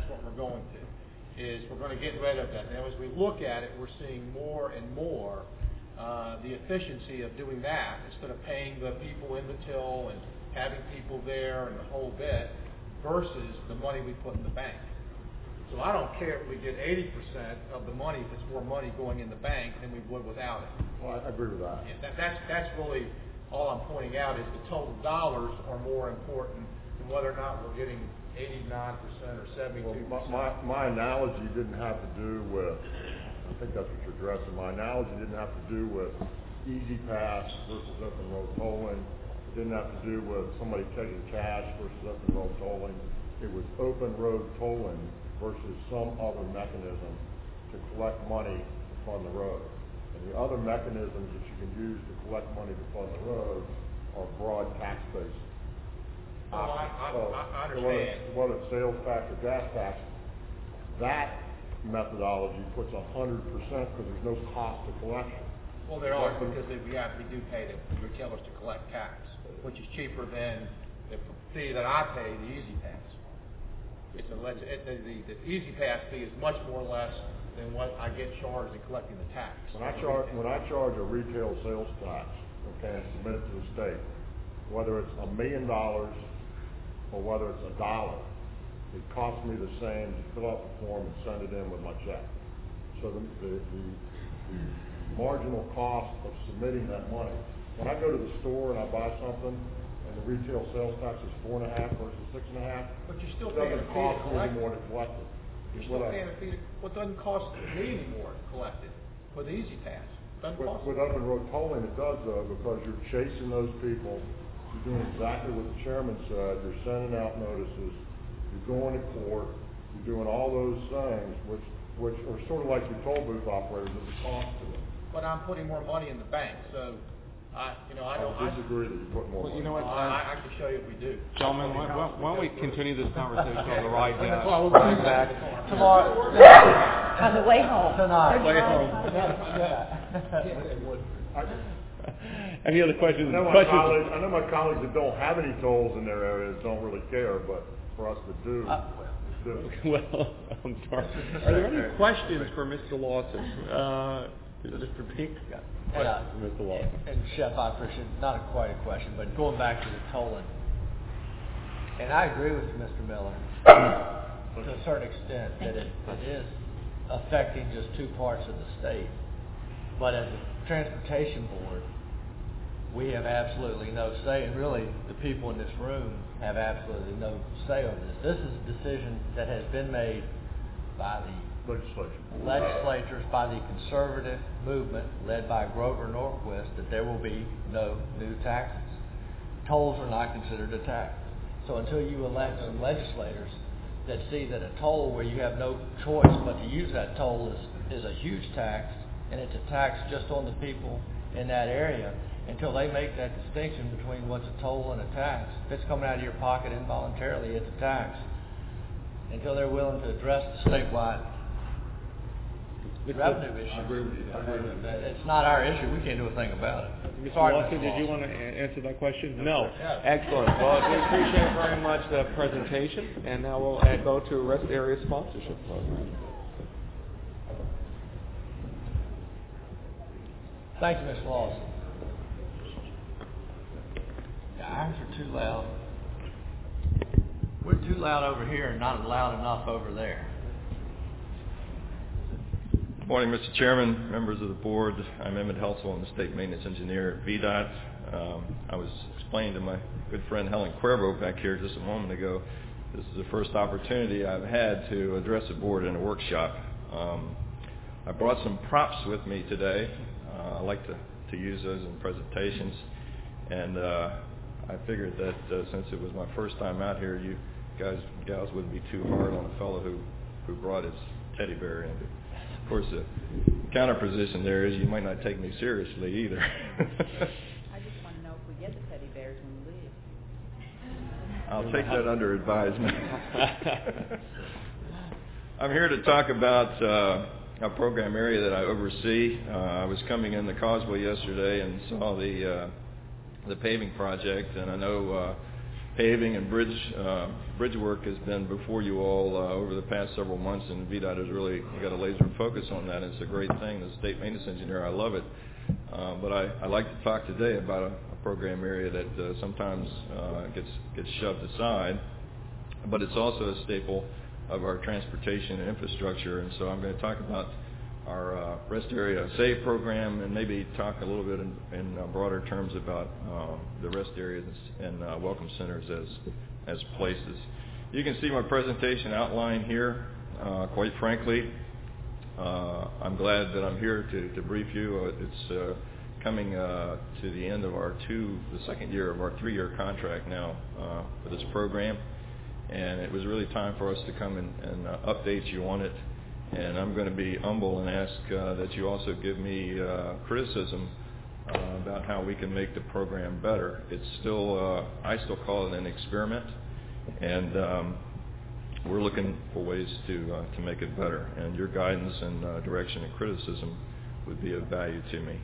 Is we're going to get rid of that. Now, as we look at it, we're seeing more and more the efficiency of doing that instead of paying the people in the till and having people there and the whole bit versus the money we put in the bank. So I don't care if we get 80% of the money if it's more money going in the bank than we would without it. Well, I agree with that. Yeah, that's really all I'm pointing out is the total dollars are more important than whether or not we're getting 89% or 72%. Well, my analogy didn't have to do with, I think that's what you're addressing, my analogy didn't have to do with EasyPass versus open road tolling. It didn't have to do with somebody taking cash versus open road tolling. It was open road tolling versus some other mechanism to collect money to fund the road. And the other mechanisms that you can use to collect money to fund the road are broad tax-based. I understand. Whether it's sales tax or gas tax, that methodology puts 100% because there's no cost to collection. Well, there are because we do pay the retailers to collect tax, which is cheaper than the fee that I pay, the EasyPass. The EasyPass fee is much more less than what I get charged in collecting the tax. When I charge a retail sales tax, and submit it to the state, whether it's $1 million or whether it's $1, it costs me the same to fill out the form and send it in with my check. So the marginal cost of submitting that money. When I go to the store and I buy something, and the retail sales tax is 4.5 versus 6.5, but you're still paying a fee to collect it. More to collect it. You're still paying a fee. Well, it doesn't cost me anymore to collect it with EasyPass. With open road tolling, it does though, because you're chasing those people. You're doing exactly what the chairman said. You're sending out notices. You're going to court. You're doing all those things, which are sort of like your toll booth operators. There's a cost to it. But I'm putting more money in the bank, so I disagree that you put more money. You know what? I can show you if we do. Gentlemen, why don't we continue this conversation on the ride back? We'll be back tomorrow. On the way home. Tonight. Way home. Any other questions? I know my colleagues that don't have any tolls in their areas don't really care, but for us that do. Well, I'm sorry. Are there any questions for Mr. Lawson? Mr. Pink? Mr. Lawson. And Chef, I appreciate not quite a question, but going back to the tolling, and I agree with Mr. Miller to a certain extent that it is affecting just two parts of the state. But as a transportation board, we have absolutely no say, and really the people in this room have absolutely no say over this. This is a decision that has been made by the legislatures, by the conservative movement led by Grover Norquist, that there will be no new taxes. Tolls are not considered a tax. So until you elect some legislators that see that a toll where you have no choice but to use that toll is is a huge tax, and it's a tax just on the people in that area. Until they make that distinction between what's a toll and a tax, if it's coming out of your pocket involuntarily, it's a tax. Until they're willing to address the statewide revenue issue, it's not our issue. We can't do a thing about it. Mr. Sorry, Lawson, Mr. did you Lawson. want to answer that question? No. Excellent. Well, we appreciate very much the presentation, and now we'll go to Rest Area Sponsorship Program. Thank you, Mr. Lawson. The irons are too loud. We're too loud over here and not loud enough over there. Good morning, Mr. Chairman, members of the board. I'm Emmett Helsel. I'm the State Maintenance Engineer at VDOT. I was explaining to my good friend Helen Cuervo back here just a moment ago, this is the first opportunity I've had to address the board in a workshop. I brought some props with me today. I like to use those in presentations, and I figured that since it was my first time out here, you guys and gals wouldn't be too hard on a fellow who brought his teddy bear in. Of course, the counter position there is you might not take me seriously either. I just want to know if we get the teddy bears when we leave. I'll take that under advisement. I'm here to talk about a program area that I oversee. I was coming in the Causeway yesterday and saw the paving project, and I know paving and bridge work has been before you all over the past several months, and VDOT has really got a laser focus on that. It's a great thing. As a state maintenance engineer, I love it. But I like to talk today about a program area that sometimes gets shoved aside, but it's also a staple of our transportation and infrastructure. And so I'm going to talk about our Rest Area SAVE program, and maybe talk a little bit in broader terms about the rest areas and welcome centers as places. You can see my presentation outline here. Quite frankly, I'm glad that I'm here to brief you. It's coming to the end of the second year of our 3-year contract now for this program, and it was really time for us to come and update you on it. And I'm going to be humble and ask that you also give me criticism about how we can make the program better. It's still, I still call it an experiment, and we're looking for ways to make it better. And your guidance and direction and criticism would be of value to me.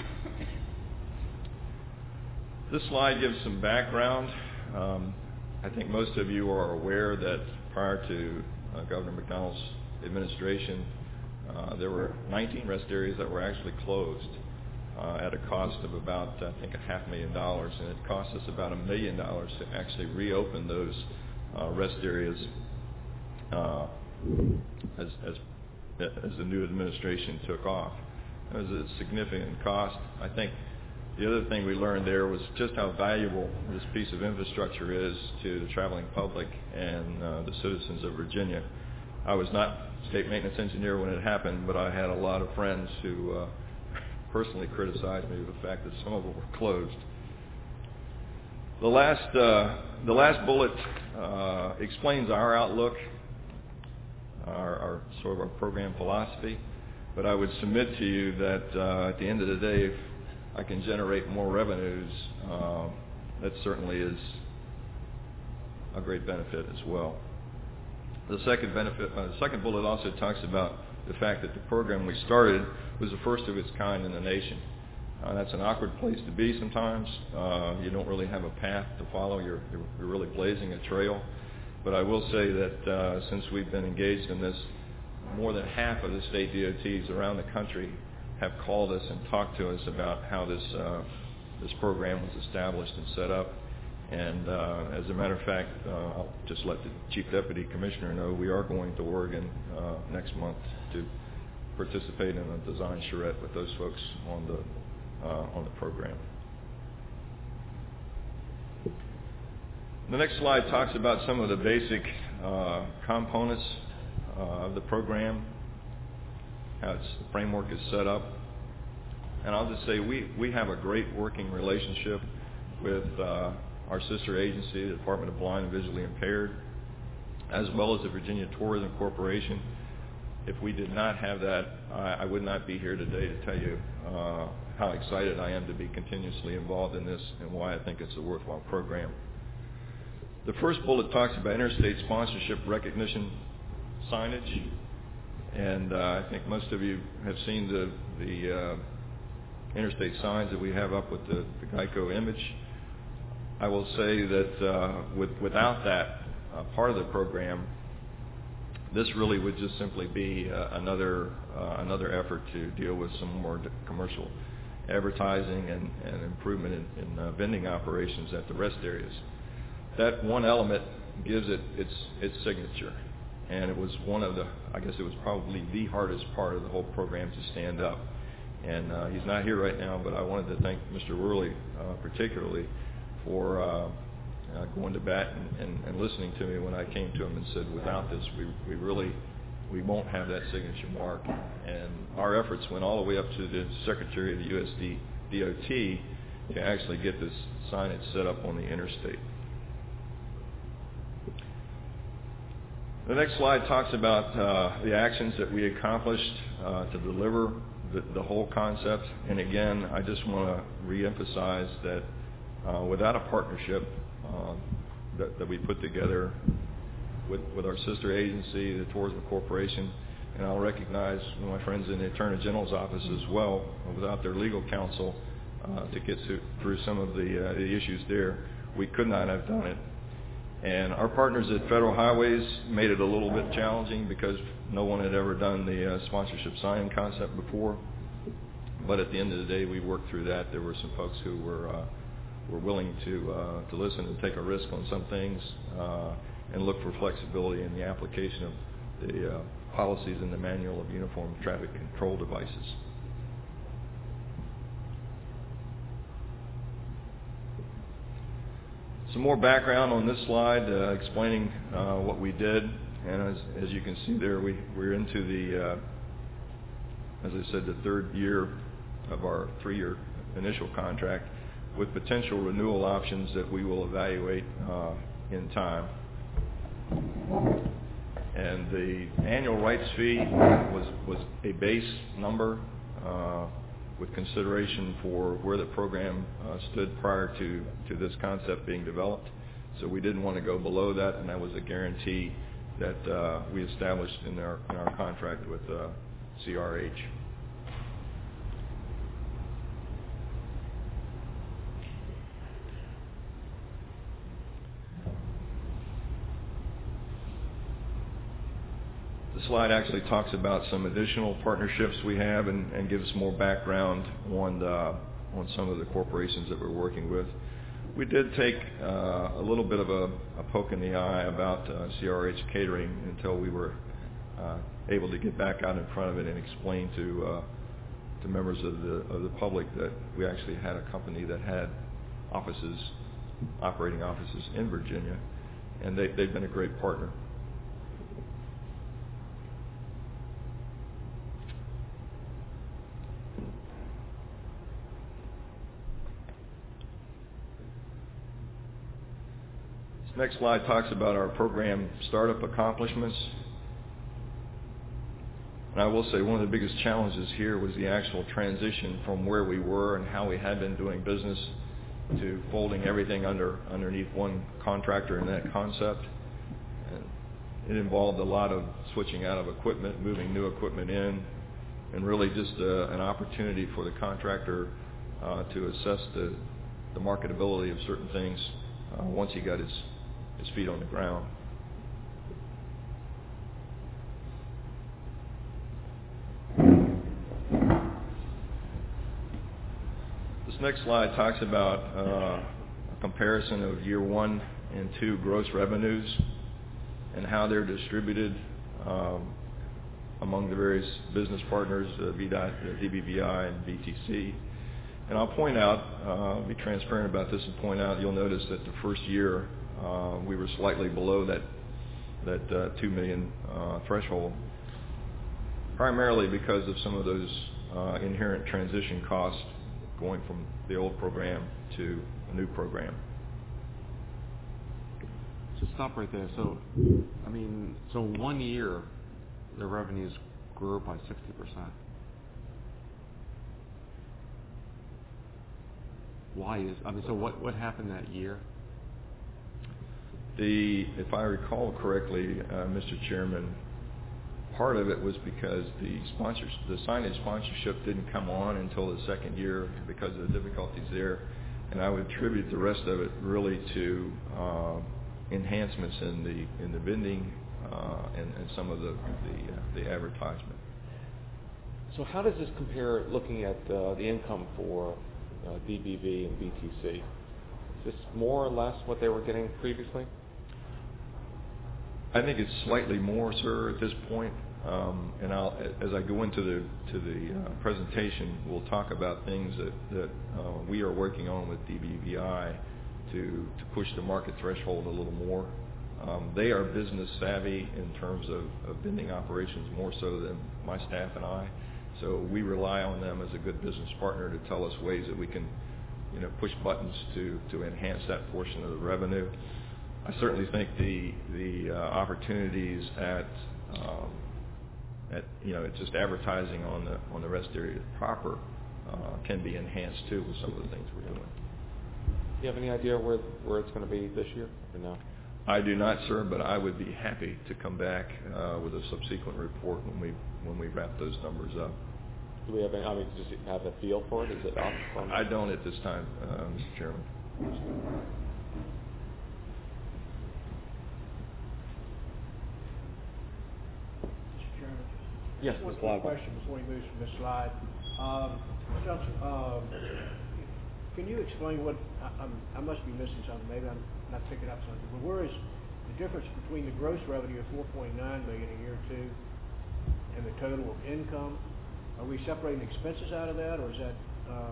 This slide gives some background. I think most of you are aware that prior to Governor McDonnell's administration, there were 19 rest areas that were actually closed at a cost of about, I think, $500,000, and it cost us about $1 million to actually reopen those rest areas as the new administration took off. It was a significant cost. I think the other thing we learned there was just how valuable this piece of infrastructure is to the traveling public and the citizens of Virginia. I was not state maintenance engineer when it happened, but I had a lot of friends who personally criticized me for the fact that some of them were closed. The last bullet explains our outlook, our sort of our program philosophy. But I would submit to you that at the end of the day, if I can generate more revenues, that certainly is a great benefit as well. The second bullet also talks about the fact that the program we started was the first of its kind in the nation. That's an awkward place to be sometimes. You don't really have a path to follow. You're really blazing a trail. But I will say that since we've been engaged in this, more than half of the state DOTs around the country have called us and talked to us about how this program was established and set up. And as a matter of fact, I'll just let the Chief Deputy Commissioner know we are going to Oregon next month to participate in a design charrette with those folks on the program. The next slide talks about some of the basic components of the program, how the framework is set up. And I'll just say we have a great working relationship with our sister agency, the Department of Blind and Visually Impaired, as well as the Virginia Tourism Corporation. if we did not have that, I would not be here today to tell you how excited I am to be continuously involved in this and why I think it's a worthwhile program. The first bullet talks about interstate sponsorship recognition signage, and I think most of you have seen the interstate signs that we have up with the Geico image. I will say that without that part of the program, this really would just simply be another effort to deal with some more commercial advertising and improvement in vending operations at the rest areas. That one element gives it its signature, and it was I guess it was probably the hardest part of the whole program to stand up. And he's not here right now, but I wanted to thank Mr. Worley particularly for going to bat and listening to me when I came to him and said, without this, we won't have that signature mark. And our efforts went all the way up to the Secretary of the USD DOT to actually get this signage set up on the interstate. The next slide talks about the actions that we accomplished to deliver the whole concept. And again, I just want to reemphasize that without a partnership that we put together with our sister agency, the Tourism Corporation, and I'll recognize my friends in the Attorney General's office as well, without their legal counsel to get through some of the issues there, we could not have done it. And our partners at Federal Highways made it a little bit challenging because no one had ever done the sponsorship sign concept before. But at the end of the day, we worked through that. There were some folks who were willing to listen and take a risk on some things and look for flexibility in the application of the policies in the Manual of Uniform Traffic Control Devices. Some more background on this slide explaining what we did. And as you can see there, we're into the, as I said, the third year of our 3-year initial contract with potential renewal options that we will evaluate in time. And the annual rights fee was a base number with consideration for where the program stood prior to this concept being developed. So we didn't want to go below that, and that was a guarantee that we established in our contract with CRH. The slide actually talks about some additional partnerships we have and gives more background on some of the corporations that we're working with. We did take a little bit of a poke in the eye about CRH Catering until we were able to get back out in front of it and explain to members of the public that we actually had a company that had operating offices in Virginia, and they've been a great partner. Next slide talks about our program startup accomplishments. And I will say one of the biggest challenges here was the actual transition from where we were and how we had been doing business to folding everything underneath one contractor in that concept. And it involved a lot of switching out of equipment, moving new equipment in, and really just an opportunity for the contractor to assess the marketability of certain things once he got his feet on the ground. This next slide talks about a comparison of year 1 and 2 gross revenues and how they're distributed among the various business partners, VDOT, DBVI, and VTC. And I'll point out, be transparent about this and point out, you'll notice that the first year we were slightly below that 2 million threshold, primarily because of some of those inherent transition costs going from the old program to a new program. Just stop right there. So 1 year, the revenues grew by 60%. Why is, so what happened that year? If I recall correctly, Mr. Chairman, part of it was because the signage sponsorship didn't come on until the second year because of the difficulties there, and I would attribute the rest of it really to enhancements in the vending and some of the advertisement. So how does this compare, looking at the income for DBV and BTC? Is this more or less what they were getting previously? I think it's slightly more, sir, at this point. And as I go into the presentation, we'll talk about things that we are working on with DBVI to push the market threshold a little more. They are business savvy in terms of vending operations more so than my staff and I. So we rely on them as a good business partner to tell us ways that we can, push buttons to enhance that portion of the revenue. I certainly think the opportunities at just advertising on the rest area proper can be enhanced too with some of the things we're doing. Do you have any idea where it's going to be this year or no? I do not, sir, but I would be happy to come back with a subsequent report when we wrap those numbers up. Do we have any? Just have a feel for it? Is it off? I don't at this time, Mr. Chairman. Yes, one quick question before he moves from this slide. Johnson, can you explain what, I must be missing something, maybe I'm not picking up something, but where is the difference between the gross revenue of $4.9 million in year 2 and the total of income? Are we separating expenses out of that, or is that,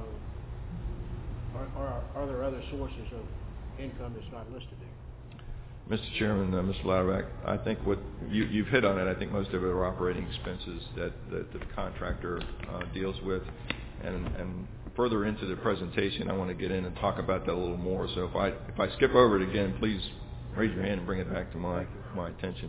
are there other sources of income that's not listed there? Mr. Chairman, Mr. Louderback, I think what you've hit on it. I think most of it are operating expenses that the contractor deals with, and further into the presentation, I want to get in and talk about that a little more. So if I skip over it again, please raise your hand and bring it back to my attention.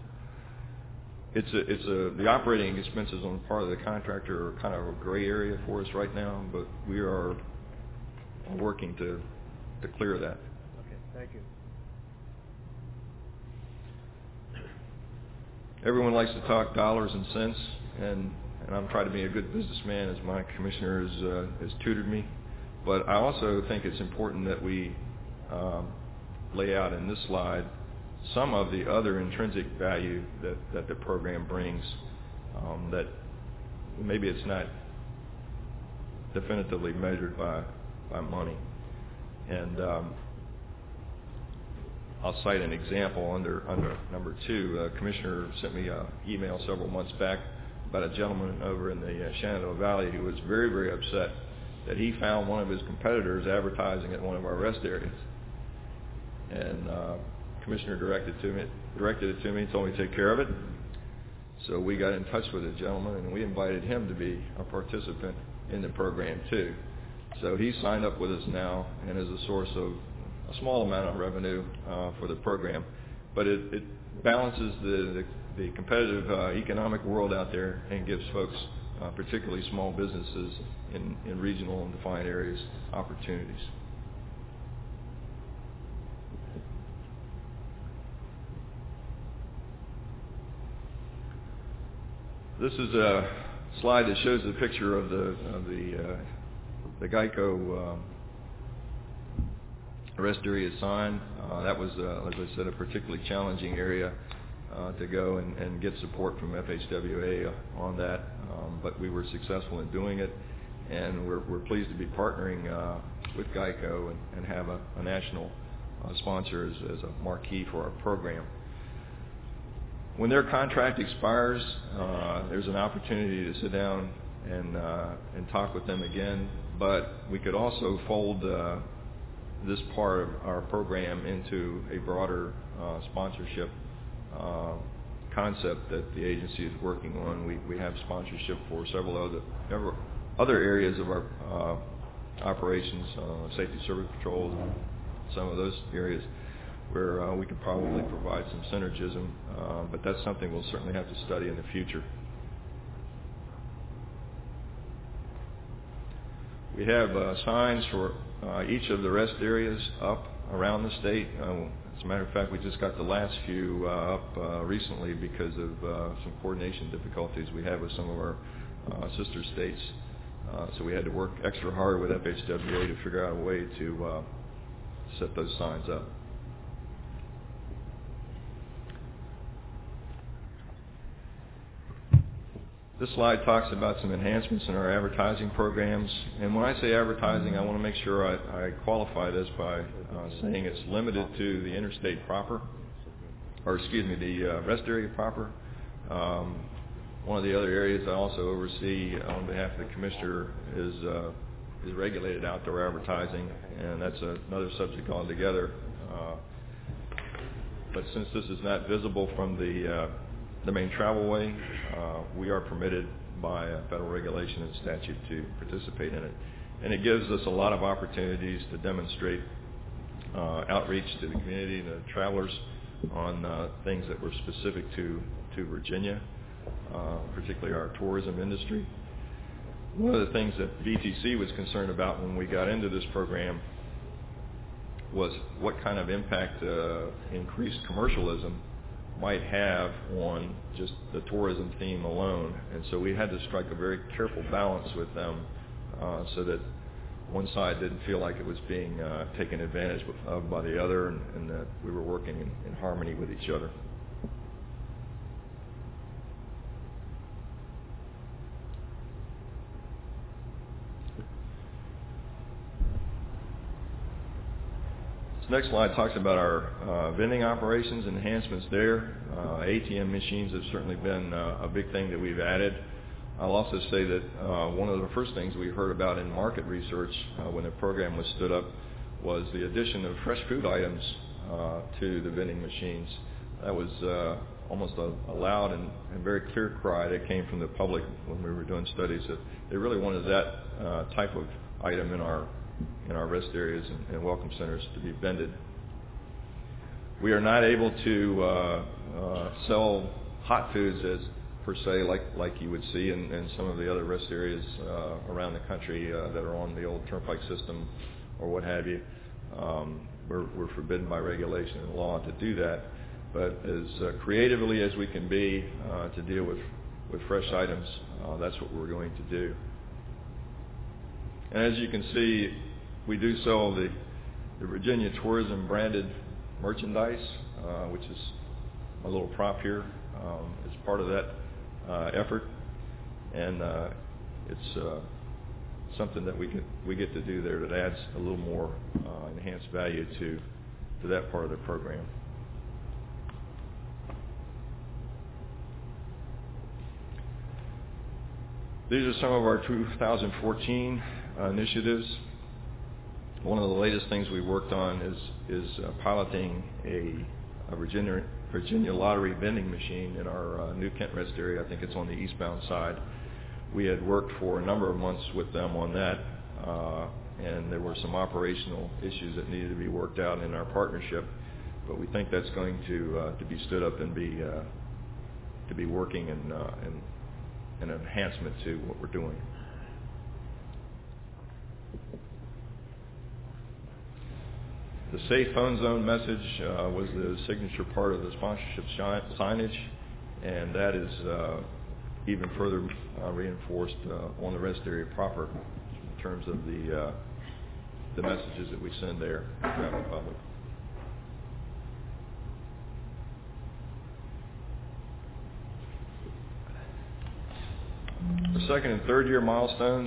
The operating expenses on the part of the contractor are kind of a gray area for us right now, but we are working to clear that. Okay, thank you. Everyone likes to talk dollars and cents, and I'm trying to be a good businessman, as my commissioner has tutored me. But I also think it's important that we lay out in this slide some of the other intrinsic value that the program brings that maybe it's not definitively measured by money. And I'll cite an example under number 2. A commissioner sent me an email several months back about a gentleman over in the Shenandoah Valley who was very, very upset that he found one of his competitors advertising at one of our rest areas. And commissioner directed it to me, told me to take care of it. So we got in touch with the gentleman, and we invited him to be a participant in the program too. So he signed up with us now and is a source of a small amount of revenue for the program. But it balances the competitive economic world out there and gives folks, particularly small businesses in regional and defined areas, opportunities. This is a slide that shows the picture of the Geico rest area sign. That was, as I said, a particularly challenging area to go and get support from FHWA on that, but we were successful in doing it, and we're pleased to be partnering with Geico and have a national sponsor as a marquee for our program. When their contract expires, there's an opportunity to sit down and talk with them again, but we could also fold this part of our program into a broader sponsorship concept that the agency is working on. We have sponsorship for several other areas of our operations, safety service patrols, some of those areas where we could probably provide some synergism, but that's something we'll certainly have to study in the future. We have signs for each of the rest areas up around the state. As a matter of fact, we just got the last few up recently because of some coordination difficulties we have with some of our sister states. So we had to work extra hard with FHWA to figure out a way to set those signs up. This slide talks about some enhancements in our advertising programs. And when I say advertising, I want to make sure I qualify this by saying it's limited to the interstate proper, or excuse me, the rest area proper. One of the other areas I also oversee on behalf of the commissioner is regulated outdoor advertising, and that's another subject altogether. But since this is not visible from the main travelway, we are permitted by federal regulation and statute to participate in it. And it gives us a lot of opportunities to demonstrate outreach to the community and the travelers on things that were specific to Virginia, particularly our tourism industry. One of the things that VTC was concerned about when we got into this program was what kind of impact increased commercialism might have on just the tourism theme alone. And so we had to strike a very careful balance with them so that one side didn't feel like it was being taken advantage of by the other, and that we were working in harmony with each other. This next slide talks about our vending operations, enhancements there. ATM machines have certainly been a big thing that we've added. I'll also say that one of the first things we heard about in market research when the program was stood up was the addition of fresh food items to the vending machines. That was almost a loud and very clear cry that came from the public when we were doing studies, that they really wanted that type of item in our rest areas and welcome centers to be vended. We are not able to sell hot foods as per se like you would see in some of the other rest areas around the country that are on the old turnpike system or what have you. We're forbidden by regulation and law to do that. But as creatively as we can be to deal with fresh items, that's what we're going to do. And as you can see, we do sell the Virginia Tourism branded merchandise, which is my little prop here. It's part of that effort, and it's something that we get to do there that adds a little more enhanced value to that part of the program. These are some of our 2014 initiatives. One of the latest things we worked on is piloting a Virginia lottery vending machine in our New Kent rest area. I think it's on the eastbound side. We had worked for a number of months with them on that, and there were some operational issues that needed to be worked out in our partnership. But we think that's going to be stood up and to be working and an enhancement to what we're doing. The Safe Phone Zone message was the signature part of the sponsorship signage, and that is even further reinforced on the rest area proper in terms of the messages that we send there to the traveling public. The second and third year milestones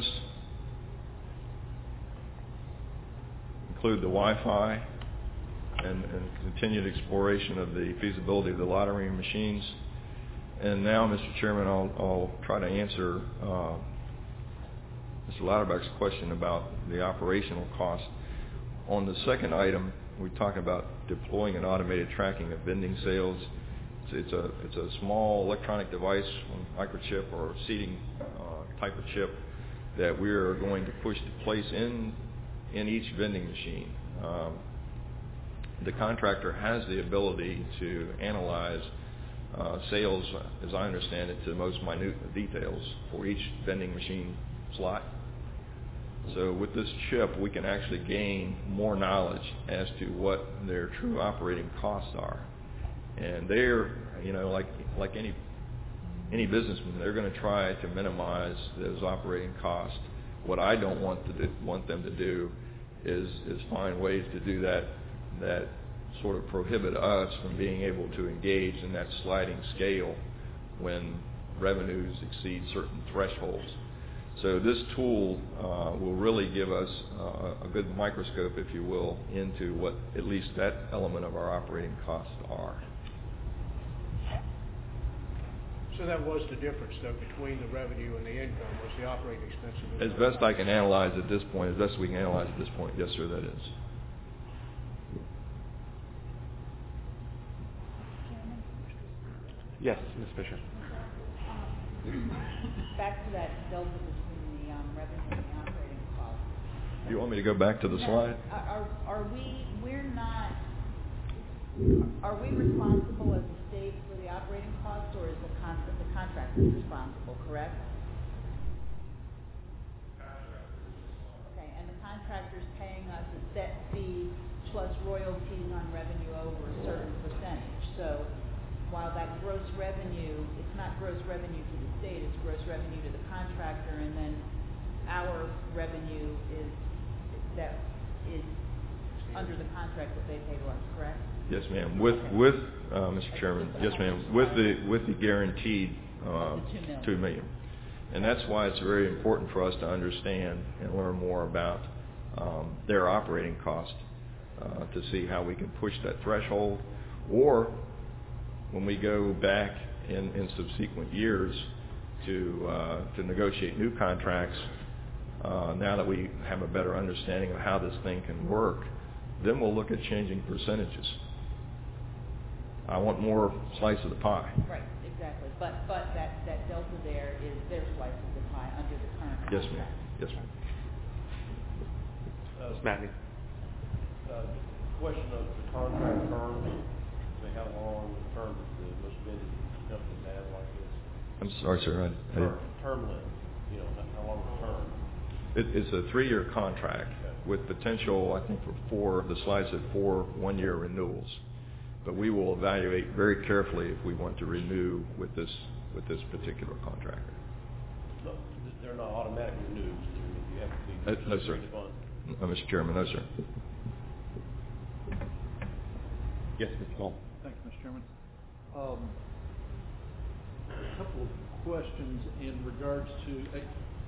include the Wi-Fi and continued exploration of the feasibility of the lottery machines. And now, Mr. Chairman, I'll try to answer Mr. Lauterbach's question about the operational cost. On the second item, we talk about deploying an automated tracking of vending sales. It's a small electronic device, microchip or seating type of chip that we are going to push to place in each vending machine. The contractor has the ability to analyze sales, as I understand it, to the most minute details for each vending machine slot. So with this chip, we can actually gain more knowledge as to what their true operating costs are. And they're, like any businessman, they're going to try to minimize those operating costs. What I don't want them to do is find ways to do that sort of prohibit us from being able to engage in that sliding scale when revenues exceed certain thresholds. So this tool will really give us a good microscope, if you will, into what at least that element of our operating costs are. So that was the difference, though, between the revenue and the income, was the operating expenses. As best I can analyze at this point, as best we can analyze at this point, yes, sir, that is. Yes, Ms. Fisher. Back to that delta between the revenue and the operating costs. Do you want me to go back to the slide? Are we responsible as a state for the operating costs, or is the contractor responsible, correct? Okay, and the contractor's paying us a set fee plus royalties on revenue over a certain percentage. So while that gross revenue, it's not gross revenue to the state, it's gross revenue to the contractor, and then our revenue is under the contract that they pay to us, correct? Yes, ma'am. With Mr. Chairman, yes, ma'am. With the guaranteed $2 million, and that's why it's very important for us to understand and learn more about their operating cost to see how we can push that threshold, or when we go back in subsequent years to negotiate new contracts. Now that we have a better understanding of how this thing can work, then we'll look at changing percentages. I want more slice of the pie. Right, exactly. But that delta there is their slice of the pie under the current contract. Yes, ma'am. Yes, ma'am. Matthew. Question of the contract terms. How long the term that most vendors companies have like this? I'm sorry, sir. Term length. How long the term? It's a 3-year contract with potential, I think, for the slide said 4 one-year renewals. But we will evaluate very carefully if we want to renew with this particular contractor. No, they're not automatic renewals. You have to be no, sir. No, Mr. Chairman, no, sir. Yes, Mr. Cole. Thank you, Mr. Chairman. A couple of questions in regards to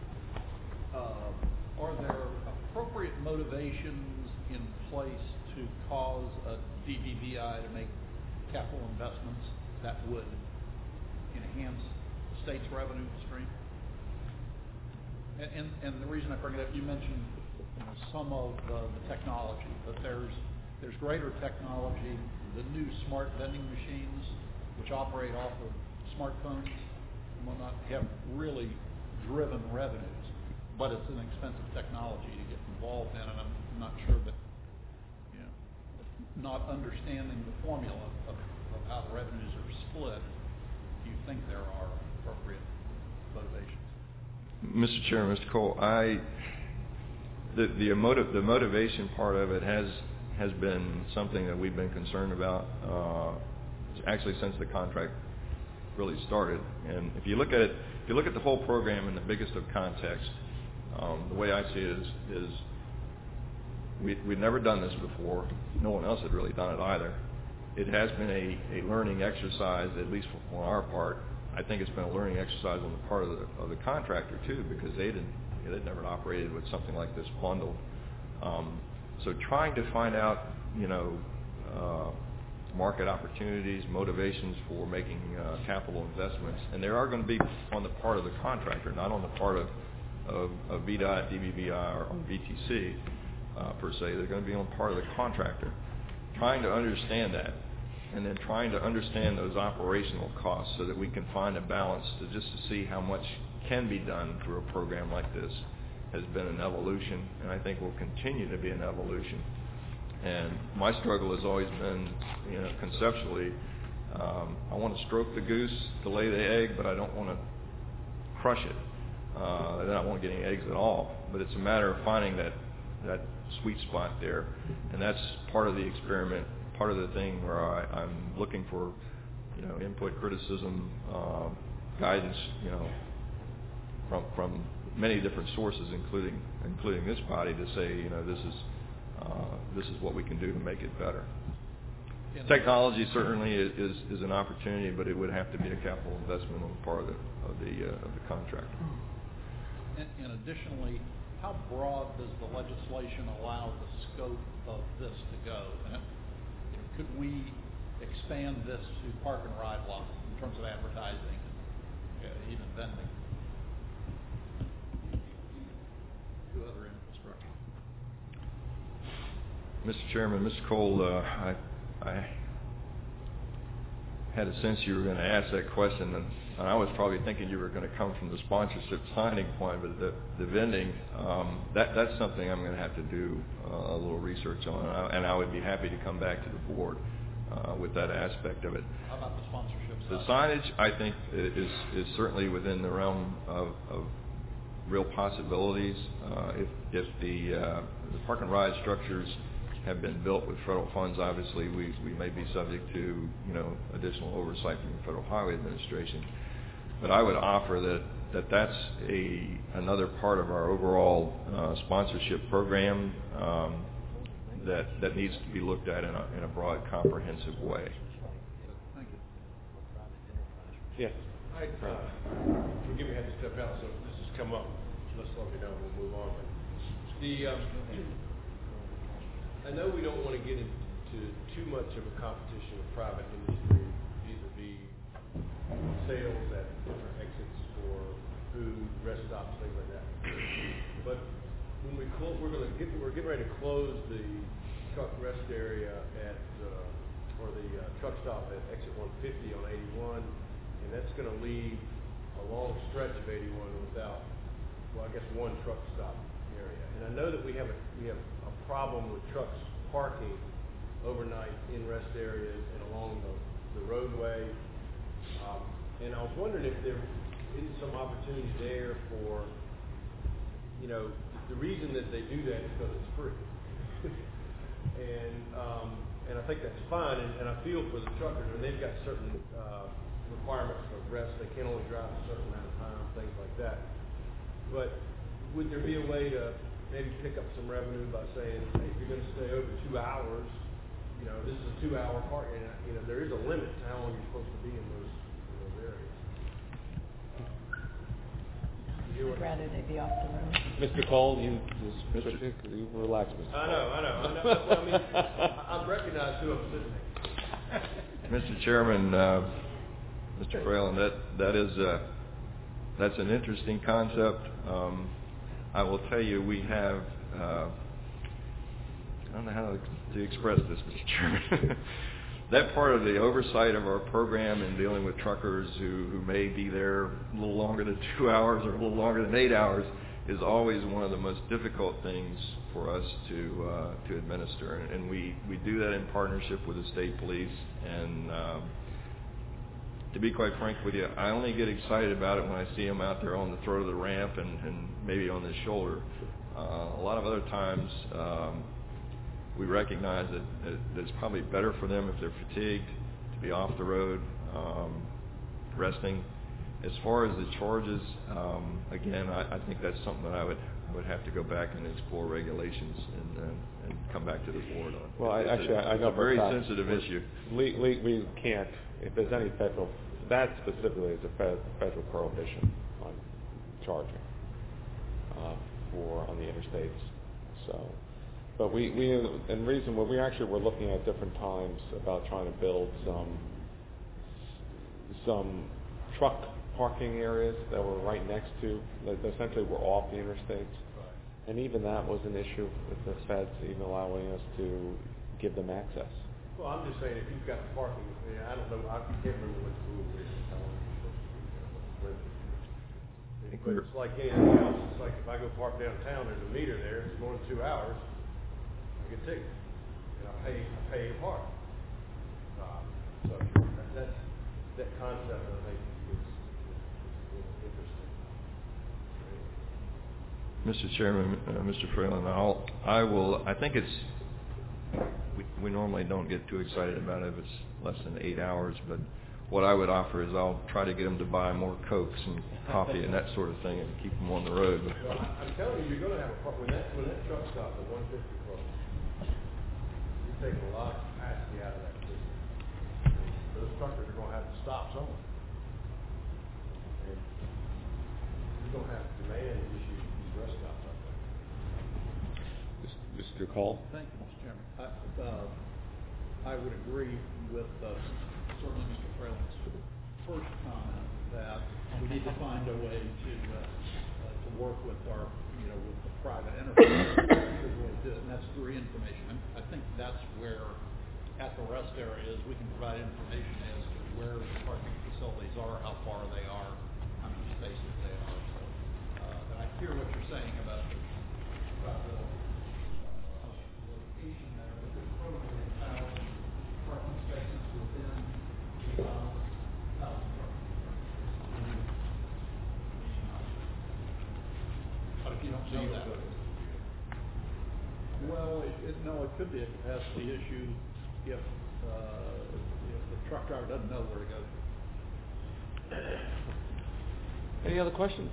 are there appropriate motivations in place to cause a DBVI to make capital investments that would enhance the state's revenue stream? And the reason I bring it up, you mentioned some of the technology, but there's greater technology. The new smart vending machines, which operate off of smartphones and whatnot, have really driven revenues, but it's an expensive technology to get involved in, and I'm not sure that, not understanding the formula of how the revenues are split, do you think there are appropriate motivations? Mr. Chairman, Mr. Cole, the motivation part of it has been something that we've been concerned about actually since the contract really started. And if you look at it, if you look at the whole program in the biggest of context, the way I see it is we'd never done this before. No one else had really done it either. It has been a learning exercise, at least on our part. I think it's been a learning exercise on the part of the contractor too, because they'd never operated with something like this bundle. So trying to find out, market opportunities, motivations for making capital investments, and there are going to be on the part of the contractor, not on the part of VDOT, DBVI, or VTC per se. They're going to be on the part of the contractor. Trying to understand that, and then trying to understand those operational costs so that we can find a balance to see how much can be done through a program like this has been an evolution, and I think will continue to be an evolution. And my struggle has always been, conceptually, I want to stroke the goose to lay the egg, but I don't want to crush it. They're not won't get any eggs at all. But it's a matter of finding that sweet spot there, and that's part of the experiment, part of the thing where I'm looking for, input, criticism, guidance, from many different sources, including this body, to say, this is what we can do to make it better. Technology certainly is an opportunity, but it would have to be a capital investment on the part of the contractor. And additionally, how broad does the legislation allow the scope of this to go? And could we expand this to park and ride lots in terms of advertising, and even vending, to other infrastructure? Mr. Chairman, Mr. Cole, I had a sense you were going to ask that question, and I was probably thinking you were going to come from the sponsorship signing point, but the vending, that's something I'm going to have to do a little research on, and I would be happy to come back to the board with that aspect of it. How about the sponsorship The signage, I think, is certainly within the realm of real possibilities. If the park and ride structures have been built with federal funds, obviously we may be subject to additional oversight from the Federal Highway Administration. But I would offer that's another part of our overall sponsorship program that needs to be looked at in a broad, comprehensive way. Thank you. Yes. Forgive me, I had to step out, so if this has come up, let's let me know. We'll move on. I know we don't want to get into too much of a competition with private industry, vis-a-vis sales at different exits for food, rest stops, things like that. But when we're getting ready to close the truck rest area or the truck stop at exit 150 on 81, and that's going to leave a long stretch of 81 without, I guess, one truck stop area. And I know that we have a problem with trucks parking overnight in rest areas and along the roadway. And I was wondering if there is some opportunity there for, the reason that they do that is because it's free. And I think that's fine, and I feel for the truckers, and they've got certain requirements for rest. They can only drive a certain amount of time, things like that. But would there be a way to maybe pick up some revenue by saying, hey, if you're going to stay over 2 hours, this is a 2-hour park, and there is a limit to how long you're supposed to be in those areas. I'd rather they be off the road. Mr. Cole, you relax, Mr. I know. Well, I mean, I recognize who I'm sitting next to. Mr. Chairman, Mr. Fralin, that's an interesting concept. I will tell you, we have, I don't know how to express this, Mr. Chairman. That part of the oversight of our program in dealing with truckers who may be there a little longer than 2 hours or a little longer than 8 hours is always one of the most difficult things for us to administer. And we do that in partnership with the state police. And to be quite frank with you, I only get excited about it when I see them out there on the throat of the ramp and maybe on the shoulder. A lot of other times, we recognize that it's probably better for them if they're fatigued to be off the road, resting. As far as the charges, again, I think that's something that I would have to go back and explore regulations and come back to the board on. Well, I know it's a very sensitive issue. We can't, if there's any federal, that specifically is a federal prohibition on charging on the interstates. So, but we were looking at different times about trying to build some truck parking areas that were right next to, that essentially were off the interstates. Right. And even that was an issue with the feds even allowing us to give them access. Well, I'm just saying, if you've got parking, I don't know, I can't remember what the rule is, how long you're supposed to be there. But it's like anything else. It's like if I go park downtown, there's a meter there, if it's more than 2 hours, I get ticked. And I pay to park. So that concept, I think, is interesting. Mr. Chairman, Mr. Fralin, I think we normally don't get too excited about it if it's less than 8 hours, but what I would offer is I'll try to get them to buy more Cokes and coffee and that sort of thing and keep them on the road. Well, I'm telling you, you're going to have a problem. When that truck stops at 150 Cross, you're taking a lot of capacity out of that system. Those truckers are going to have to stop somewhere. And you're going to have to demand that issue these rest stops up there. Mr. Cole? Thank you, Mr. Chairman. I would agree with certainly Mr. Fralin's first comment that we need to find a way to work with our, with the private enterprise, and that's through information. I think that's where, at the rest areas, we can provide information as to where the parking facilities are, how far they are, how many spaces they are. So, and I hear what you're saying about the location there, but there's probably 1,000 parking spaces within the 1,000 But if you don't know that, well, it could be a capacity issue if the truck driver doesn't know where to go. Any other questions?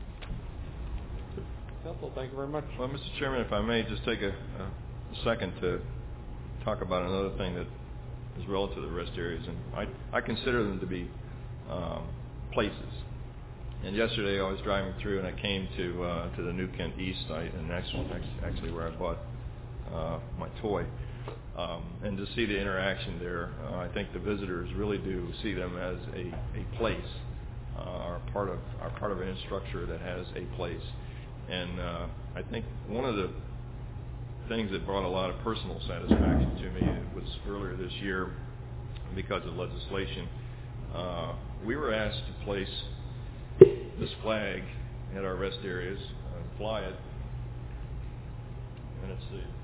Helpful. Thank you very much. Well, Mr. Chairman, if I may just take a second to talk about another thing that is relative to the rest areas, and I consider them to be places. And yesterday I was driving through and I came to the New Kent East site, and actually where I bought my toy, and to see the interaction there, I think the visitors really do see them as a place, are part of an infrastructure that has a place. And I think one of the things that brought a lot of personal satisfaction to me was earlier this year, because of legislation, we were asked to place this flag at our rest areas and fly it, and it's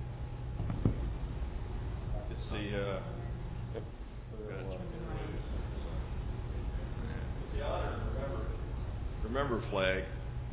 the Honor and Remember flag.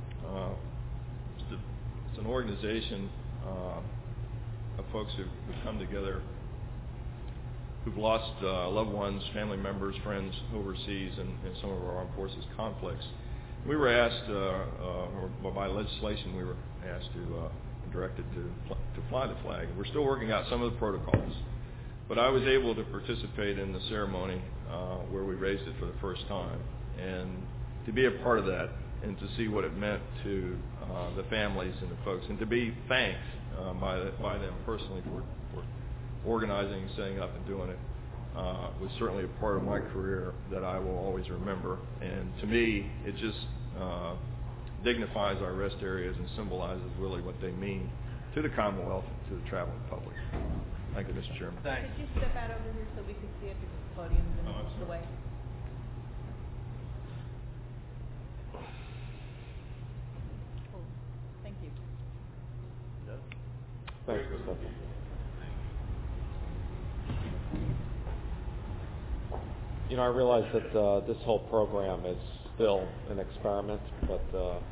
It's an organization of folks who've come together, who've lost loved ones, family members, friends overseas in some of our armed forces conflicts. We were asked, or by legislation, we were asked directed to fly the flag. We're still working out some of the protocols, but I was able to participate in the ceremony where we raised it for the first time, and to be a part of that and to see what it meant to the families and the folks, and to be thanked by them personally for organizing, setting up, and doing it, was certainly a part of my career that I will always remember. And to me, it just dignifies our rest areas and symbolizes really what they mean to the Commonwealth and to the traveling public. Thank you, Mr. Chairman. Thanks. Could you step out over here so we can see it, because the podium's in the way? Cool. Thank you. Thanks, Mr. I realize that this whole program is still an experiment, but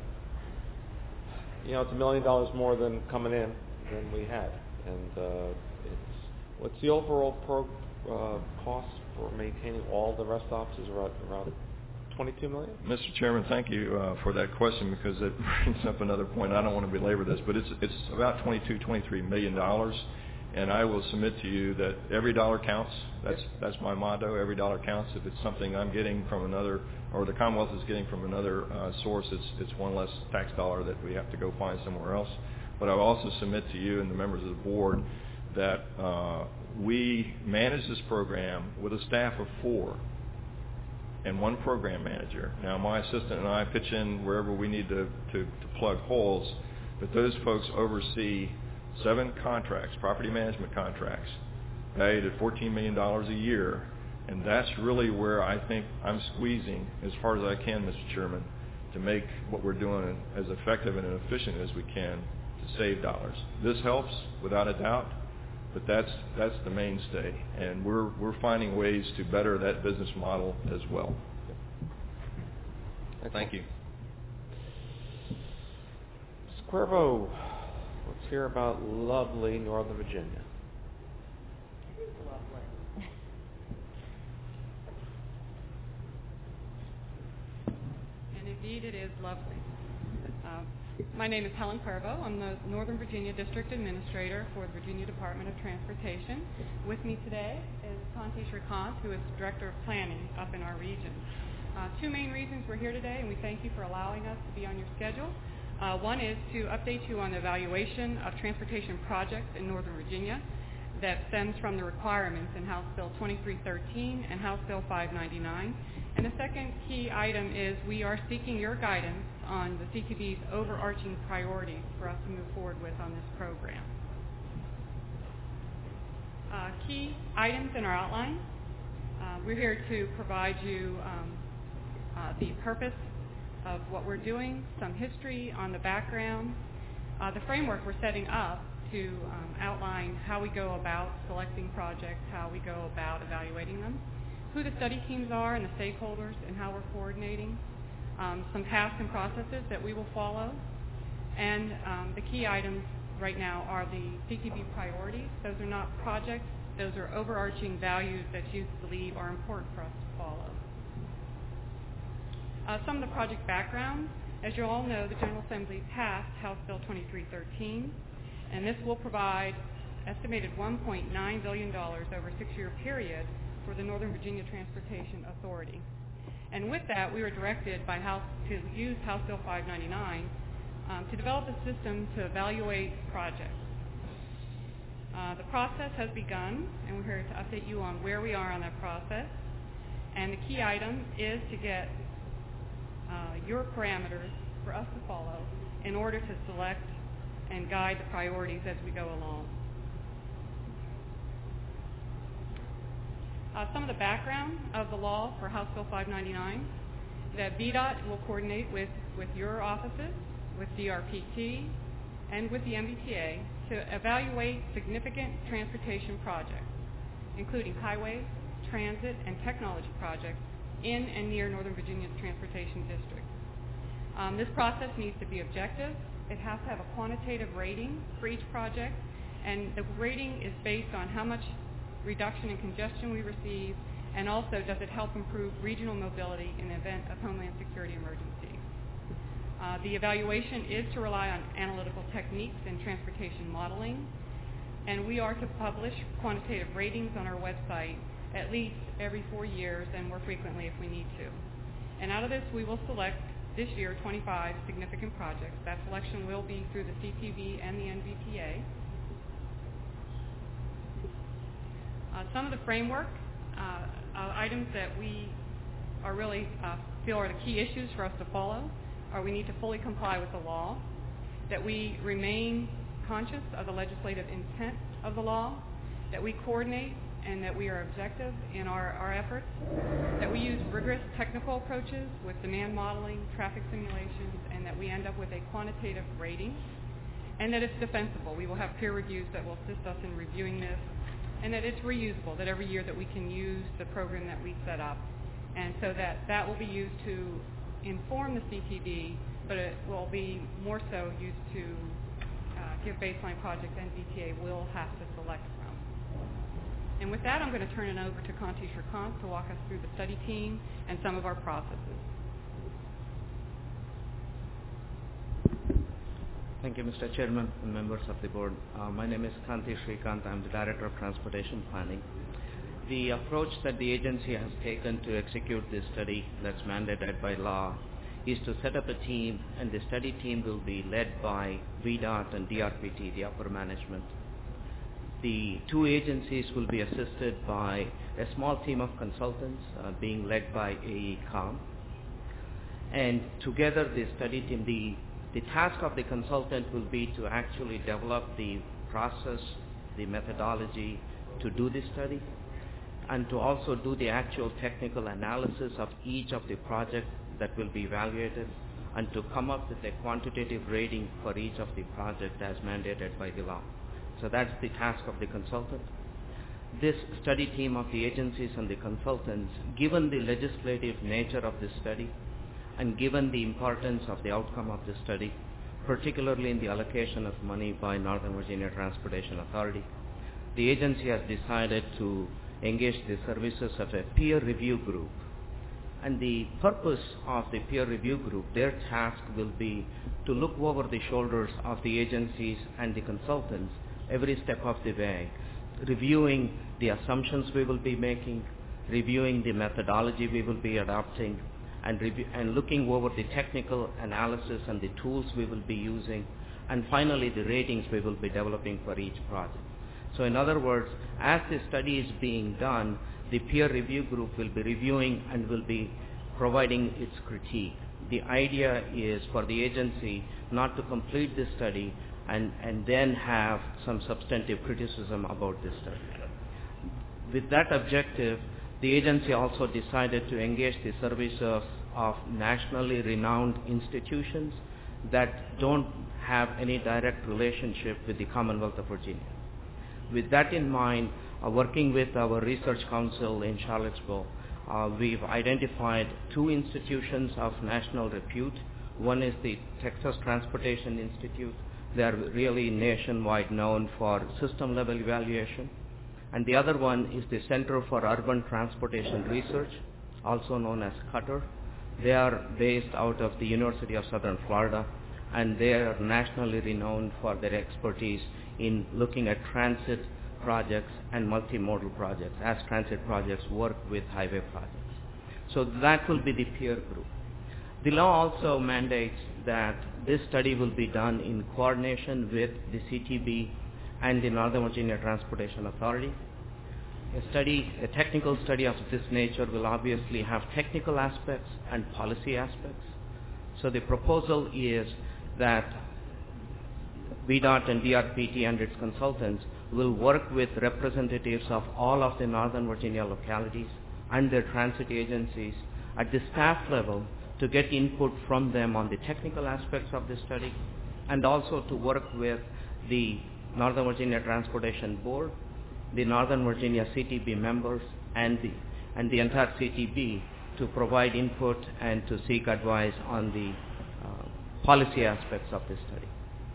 it's $1 million more than coming in than we had, and what's the overall cost for maintaining all the rest stops? Is around $22 million? Mr. Chairman, thank you for that question, because it brings up another point. I don't want to belabor this, but it's about $23 million. And I will submit to you that every dollar counts. That's my motto. Every dollar counts. If it's something I'm getting from another, or the Commonwealth is getting from another source, it's one less tax dollar that we have to go find somewhere else. But I will also submit to you and the members of the board that we manage this program with a staff of 4 and 1 program manager. Now, my assistant and I pitch in wherever we need to plug holes, but those folks oversee 7 contracts, property management contracts, valued at $14 million a year, and that's really where I think I'm squeezing as hard as I can, Mr. Chairman, to make what we're doing as effective and efficient as we can to save dollars. This helps, without a doubt, but that's the mainstay, and we're finding ways to better that business model as well. Thank you. Cuervo, let's hear about lovely Northern Virginia. It is lovely. And indeed, it is lovely. My name is Helen Cuervo. I'm the Northern Virginia District Administrator for the Virginia Department of Transportation. With me today is Kanti Shrikant, who is Director of Planning up in our region. Two main reasons we're here today, and we thank you for allowing us to be on your schedule. One is to update you on the evaluation of transportation projects in Northern Virginia that stems from the requirements in House Bill 2313 and House Bill 599. And the second key item is we are seeking your guidance on the CTV's overarching priorities for us to move forward with on this program. Key items in our outline. We're here to provide you the purpose of what we're doing, some history on the background, the framework we're setting up to outline how we go about selecting projects, how we go about evaluating them, who the study teams are and the stakeholders and how we're coordinating, some paths and processes that we will follow, and the key items right now are the CTV priorities. Those are not projects, those are overarching values that you believe are important for us to follow. Some of the project background. As you all know, the General Assembly passed House Bill 2313, and this will provide estimated $1.9 billion over a 6-year period for the Northern Virginia Transportation Authority. And with that, we were directed by House to use House Bill 599 to develop a system to evaluate projects. The process has begun, and we're here to update you on where we are on that process. And the key item is to get your parameters for us to follow in order to select and guide the priorities as we go along. Some of the background of the law for House Bill 599, that VDOT will coordinate with your offices, with DRPT, and with the MBTA to evaluate significant transportation projects, including highways, transit, and technology projects in and near Northern Virginia's transportation district. This process needs to be objective. It has to have a quantitative rating for each project, and the rating is based on how much reduction in congestion we receive, and also does it help improve regional mobility in the event of homeland security emergencies. The evaluation is to rely on analytical techniques and transportation modeling, and we are to publish quantitative ratings on our website at least every 4 years and more frequently if we need to. And out of this, we will select this year 25 significant projects. That selection will be through the CTV and the NVTA. Some of the framework items that we are really feel are the key issues for us to follow are we need to fully comply with the law, that we remain conscious of the legislative intent of the law, that we coordinate and that we are objective in our efforts, that we use rigorous technical approaches with demand modeling, traffic simulations, and that we end up with a quantitative rating, and that it's defensible. We will have peer reviews that will assist us in reviewing this, and that it's reusable, that every year that we can use the program that we set up, and so that will be used to inform the CTD, but it will be more so used to give baseline projects NVTA will have to select from. And with that, I'm going to turn it over to Kanti Shrikant to walk us through the study team and some of our processes. Thank you, Mr. Chairman and members of the board. My name is Kanti Shrikant. I'm the Director of Transportation Planning. The approach that the agency has taken to execute this study that's mandated by law is to set up a team, and the study team will be led by VDOT and DRPT, the upper management. The two agencies will be assisted by a small team of consultants being led by AECOM. And together the study team, the task of the consultant will be to actually develop the process, the methodology to do the study, and to also do the actual technical analysis of each of the projects that will be evaluated, and to come up with a quantitative rating for each of the projects as mandated by the law. So that's the task of the consultant. This study team of the agencies and the consultants, given the legislative nature of this study, and given the importance of the outcome of the study, particularly in the allocation of money by Northern Virginia Transportation Authority, the agency has decided to engage the services of a peer review group. And the purpose of the peer review group, their task will be to look over the shoulders of the agencies and the consultants every step of the way, reviewing the assumptions we will be making, reviewing the methodology we will be adopting, and looking over the technical analysis and the tools we will be using, and finally the ratings we will be developing for each project. So in other words, as the study is being done, the peer review group will be reviewing and will be providing its critique. The idea is for the agency not to complete this study and then have some substantive criticism about this study. With that objective, the agency also decided to engage the services of nationally renowned institutions that don't have any direct relationship with the Commonwealth of Virginia. With that in mind, working with our research council in Charlottesville, we've identified 2 institutions of national repute. One is the Texas Transportation Institute. They are really nationwide known for system level evaluation. And the other one is the Center for Urban Transportation Research, also known as Qatar. They are based out of the University of Southern Florida, and they are nationally renowned for their expertise in looking at transit projects and multimodal projects, as transit projects work with highway projects. So that will be the peer group. The law also mandates that this study will be done in coordination with the CTB and the Northern Virginia Transportation Authority. A technical study of this nature will obviously have technical aspects and policy aspects. So the proposal is that VDOT and DRPT and its consultants will work with representatives of all of the Northern Virginia localities and their transit agencies at the staff level to get input from them on the technical aspects of the study, and also to work with the Northern Virginia Transportation Board, the Northern Virginia CTB members, and the entire CTB to provide input and to seek advice on the policy aspects of this study.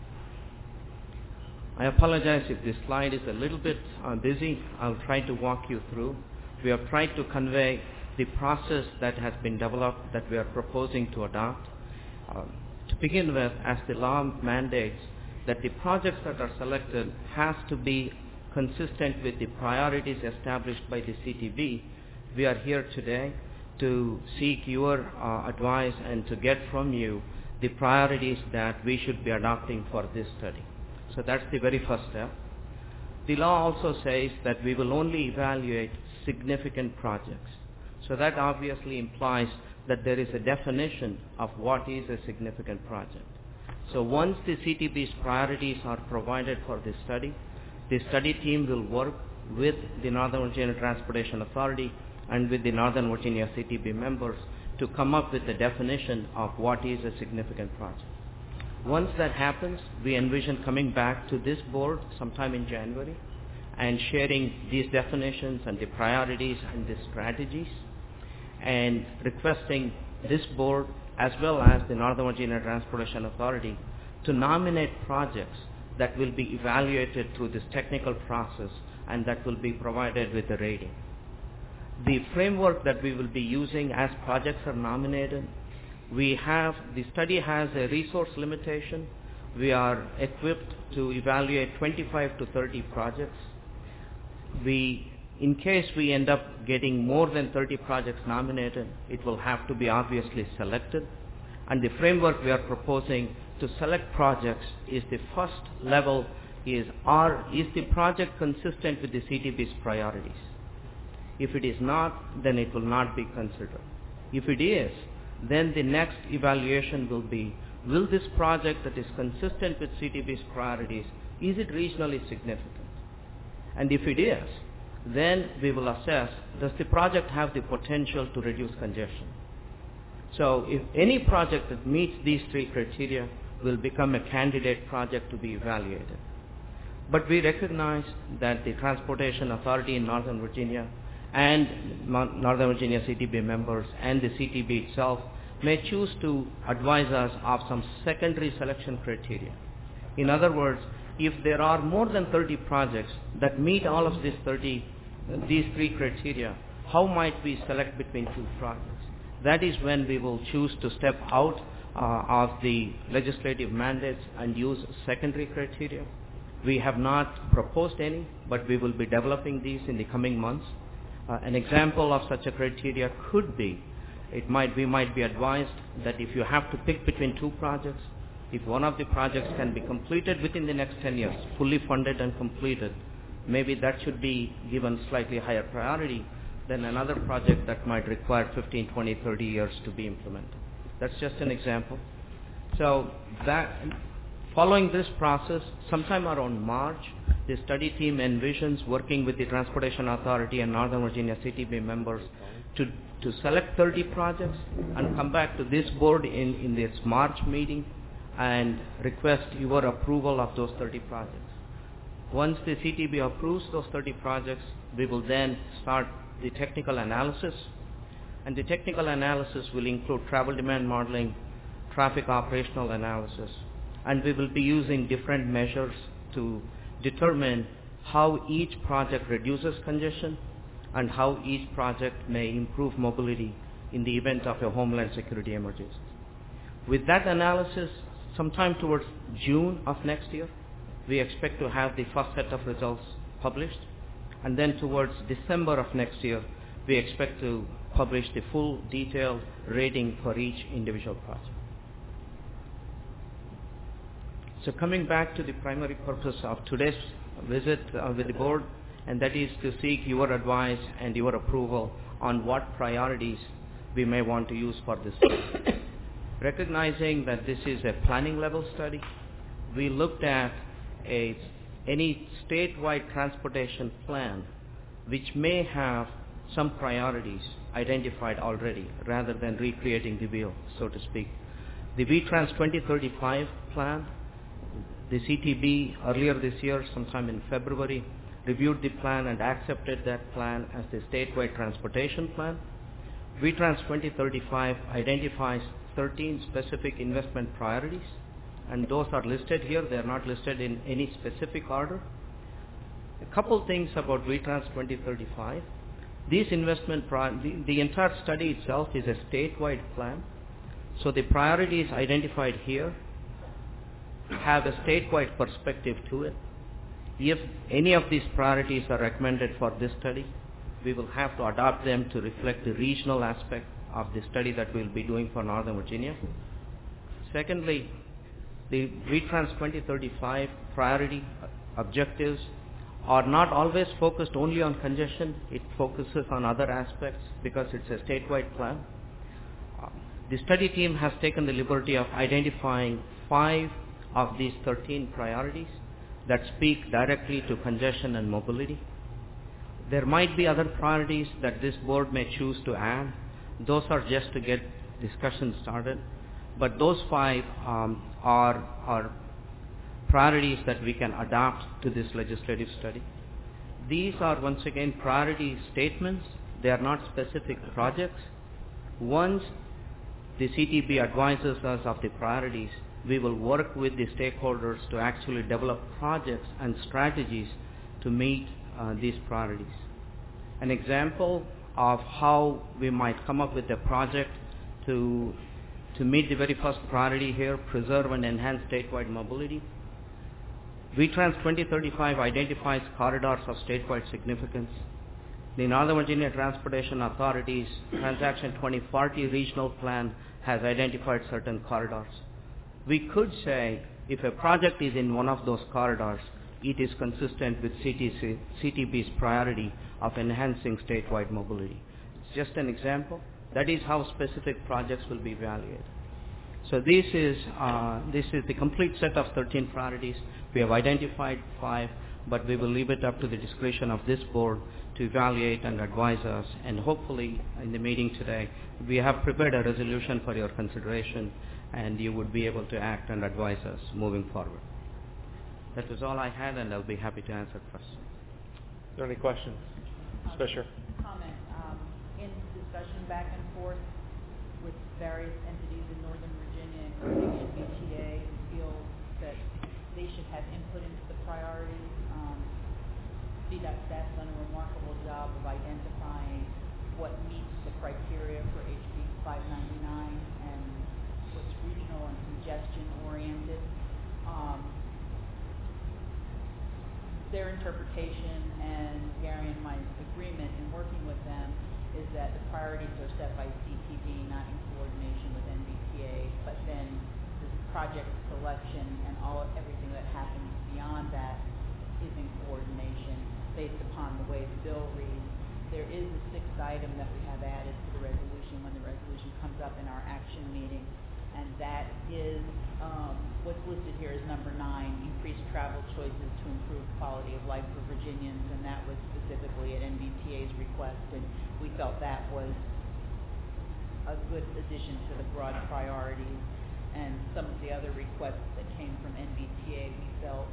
I apologize if this slide is a little bit busy. I'll try to walk you through. We have tried to convey the process that has been developed that we are proposing to adopt. To begin with, as the law mandates, that the projects that are selected has to be consistent with the priorities established by the CTB. We are here today to seek your advice and to get from you the priorities that we should be adopting for this study. So that's the very first step. The law also says that we will only evaluate significant projects. So that obviously implies that there is a definition of what is a significant project. So once the CTB's priorities are provided for this study, the study team will work with the Northern Virginia Transportation Authority and with the Northern Virginia CTB members to come up with a definition of what is a significant project. Once that happens, we envision coming back to this board sometime in January and sharing these definitions and the priorities and the strategies, and requesting this board as well as the Northern Virginia Transportation Authority to nominate projects that will be evaluated through this technical process and that will be provided with a rating. The framework that we will be using as projects are nominated, the study has a resource limitation. We are equipped to evaluate 25 to 30 projects. In case we end up getting more than 30 projects nominated, it will have to be obviously selected. And the framework we are proposing to select projects is the first level is the project consistent with the CTB's priorities? If it is not, then it will not be considered. If it is, then the next evaluation will be, will this project that is consistent with CTB's priorities, is it regionally significant? And if it is, then we will assess, does the project have the potential to reduce congestion? So if any project that meets these 3 criteria will become a candidate project to be evaluated. But we recognize that the Transportation Authority in Northern Virginia and Northern Virginia CTB members and the CTB itself may choose to advise us of some secondary selection criteria. In other words, if there are more than 30 projects that meet all of these three criteria, how might we select between two projects? That is when we will choose to step out of the legislative mandates and use secondary criteria. We have not proposed any, but we will be developing these in the coming months. An example of such a criteria could be, we might be advised that if you have to pick between two projects, if one of the projects can be completed within the next 10 years, fully funded and completed, maybe that should be given slightly higher priority than another project that might require 15, 20, 30 years to be implemented. That's just an example. So following this process, sometime around March, the study team envisions working with the Transportation Authority and Northern Virginia CTB members to select 30 projects and come back to this board in this March meeting and request your approval of those 30 projects. Once the CTB approves those 30 projects, we will then start the technical analysis. And the technical analysis will include travel demand modeling, traffic operational analysis, and we will be using different measures to determine how each project reduces congestion and how each project may improve mobility in the event of a homeland security emergency. With that analysis, sometime towards June of next year, we expect to have the first set of results published, and then towards December of next year, we expect to publish the full detailed rating for each individual project. So coming back to the primary purpose of today's visit with the board, and that is to seek your advice and your approval on what priorities we may want to use for this study. Recognizing that this is a planning level study, we looked at any statewide transportation plan which may have some priorities identified already rather than recreating the wheel, so to speak. The VTrans 2035 plan, the CTB earlier this year, sometime in February, reviewed the plan and accepted that plan as the statewide transportation plan. VTrans 2035 identifies 13 specific investment priorities, and those are listed here. They are not listed in any specific order. A couple things about VTrans 2035. These the entire study itself is a statewide plan, so the priorities identified here have a statewide perspective to it. If any of these priorities are recommended for this study, we will have to adopt them to reflect the regional aspect of the study that we'll be doing for Northern Virginia. Secondly, the VTrans 2035 priority objectives are not always focused only on congestion. It focuses on other aspects because it's a statewide plan. The study team has taken the liberty of identifying 5 of these 13 priorities that speak directly to congestion and mobility. There might be other priorities that this board may choose to add. Those are just to get discussion started. But those 5 are priorities that we can adopt to this legislative study. These are once again priority statements. They are not specific projects. Once the CTB advises us of the priorities, we will work with the stakeholders to actually develop projects and strategies to meet these priorities. An example of how we might come up with a project to meet the very first priority here, preserve and enhance statewide mobility. VTrans 2035 identifies corridors of statewide significance. The Northern Virginia Transportation Authority's Transaction 2040 regional plan has identified certain corridors. We could say if a project is in one of those corridors, it is consistent with CTB's priority of enhancing statewide mobility. It's just an example. That is how specific projects will be evaluated. So this is the complete set of 13 priorities. We have identified 5, but we will leave it up to the discretion of this board to evaluate and advise us. And hopefully, in the meeting today, we have prepared a resolution for your consideration, and you would be able to act and advise us moving forward. That was all I had, and I'll be happy to answer questions. Are there any questions? Ms. Fisher? Comment. In discussion back and forth with various entities in Northern Virginia, including NBTA, who feel that they should have input into the priorities. VDOT staff has done a remarkable job of identifying what meets the criteria for HB 599 and what's regional and congestion oriented. Their interpretation and Gary and my agreement in working with them is that the priorities are set by CTV, not in coordination with NBTA, but then the project selection and everything that happens beyond that is in coordination based upon the way the bill reads. There is a sixth item that we have added to the resolution when the resolution comes up in our action meeting, and that is what's listed here is number 9, increase travel choices to improve quality of life for Virginians, and that was specifically at NBTA's request, and we felt that was a good addition to the broad priorities. And some of the other requests that came from NBTA we felt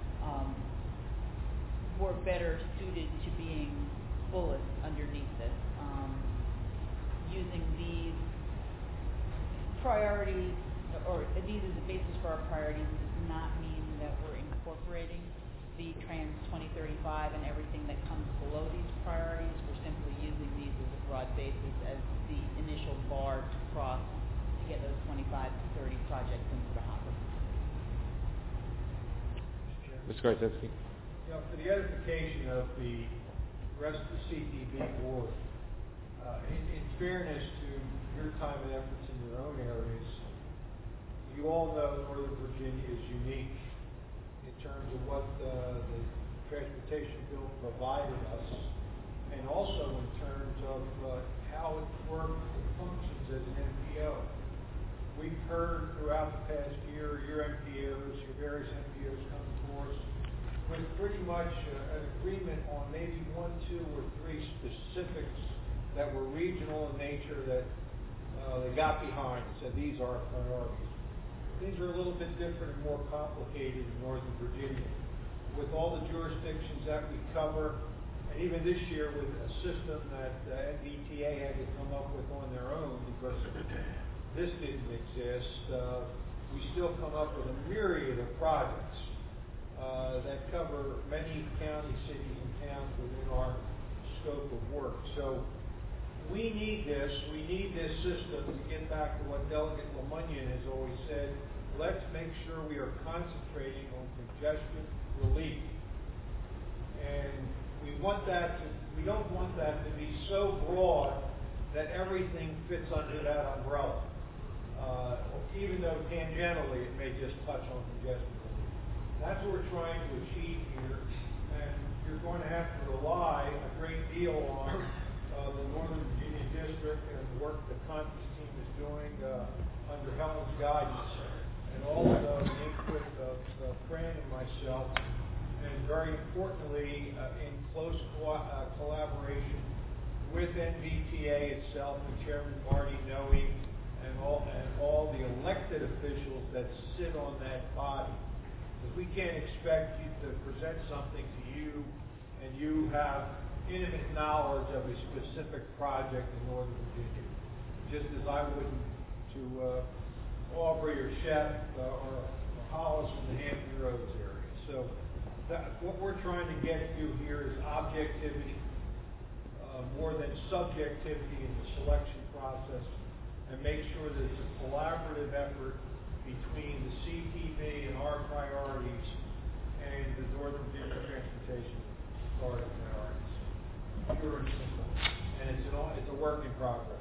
were better suited to being fullest underneath this. Using these priorities, or these as a basis for our priorities, does not mean that we're incorporating the Trans 2035 and everything that comes below these priorities. We're simply using these as a broad basis as the initial bar to cross to get those 25 to 30 projects into the hopper. Mr. Garczewski. For the edification of the rest of the CTV board, in fairness to your time and efforts in your own areas, you all know Northern Virginia is unique in terms of what the transportation bill provided us, and also in terms of how it works and functions as an MPO. We've heard throughout the past year, your MPOs, your various MPOs come before us with pretty much an agreement on maybe 1, 2, or 3 specifics that were regional in nature that they got behind and said these are our priorities. Things are a little bit different and more complicated in Northern Virginia. With all the jurisdictions that we cover, and even this year with a system that NBTA had to come up with on their own because this didn't exist, we still come up with a myriad of projects that cover many counties, cities, and towns within our scope of work. So we need this system to get back to what Delegate LeMunyon has always said. Let's make sure we are concentrating on congestion relief. And we don't want that to be so broad that everything fits under that umbrella. Even though tangentially it may just touch on congestion relief. That's what we're trying to achieve here. And you're going to have to rely a great deal on the Northern Virginia District and the work the Conference team is doing under Helen's guidance, and also the input of Fran and myself, and very importantly, in close collaboration with NBTA itself and Chairman Marty Noe and all the elected officials that sit on that body. Because we can't expect you to present something to you and you have intimate knowledge of a specific project in Northern Virginia, just as I wouldn't to Aubrey or Shep or Hollis in the Hampton Roads area. So what we're trying to get to here is objectivity more than subjectivity in the selection process, and make sure that it's a collaborative effort between the CTV and our priorities and the Northern Virginia Transportation Authority priorities. Pure and simple. And it's a work in progress.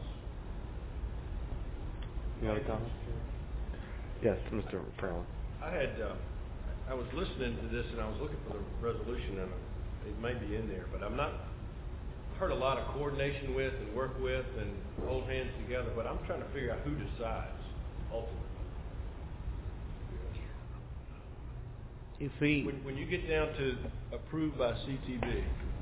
You have a comment? Yes, Mr. Farrell. I was listening to this and I was looking for the resolution, and it may be in there, but I heard a lot of coordination with and work with and hold hands together, but I'm trying to figure out who decides ultimately. When you get down to approved by CTV,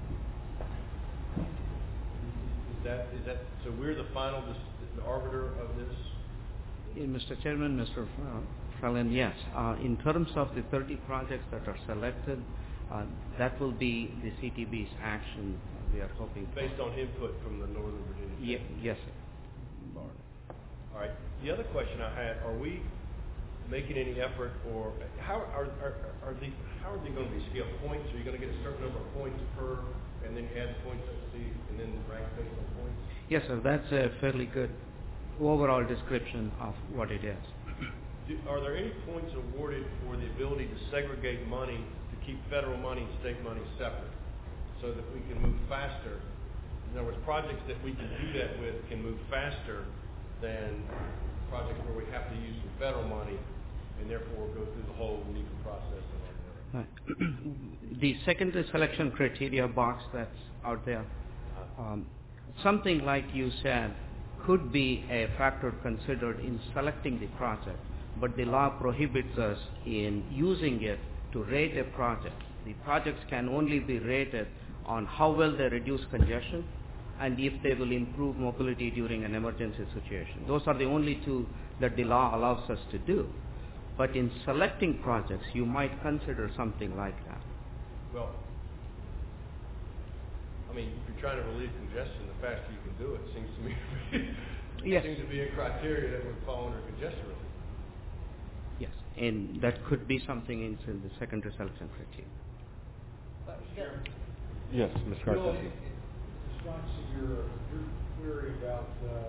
is that so? We're the final, the arbiter of this. Mr. Chairman, Mr. Fralin, yes. In terms of the 30 projects that are selected, that will be the CTV's action. We are hoping based on input from the Northern Virginia. Yes, sir. All right. The other question I had: are we making any effort, or how are they going to be scaled? Points? Are you going to get a certain number of points per, and then you add the points up to, and then rank based on points? Yes, sir. That's a fairly good overall description of what it is. Are there any points awarded for the ability to segregate money, to keep federal money and state money separate, so that we can move faster? In other words, projects that we can do that with can move faster than projects where we have to use some federal money and therefore go through the whole NEPA process and all that. Right. The secondary selection criteria box that's out there, something like you said could be a factor considered in selecting the project, but the law prohibits us in using it to rate a project. The projects can only be rated on how well they reduce congestion and if they will improve mobility during an emergency situation. Those are the only two that the law allows us to do. But in selecting projects, you might consider something like that. Well, I mean, if you're trying to relieve congestion, the faster you can do it seems to me yes. seems to be a criteria that would fall under congestion relief. Yes, and that could be something in the secondary selection criteria. Yes, Mr. Carson. In response to your query about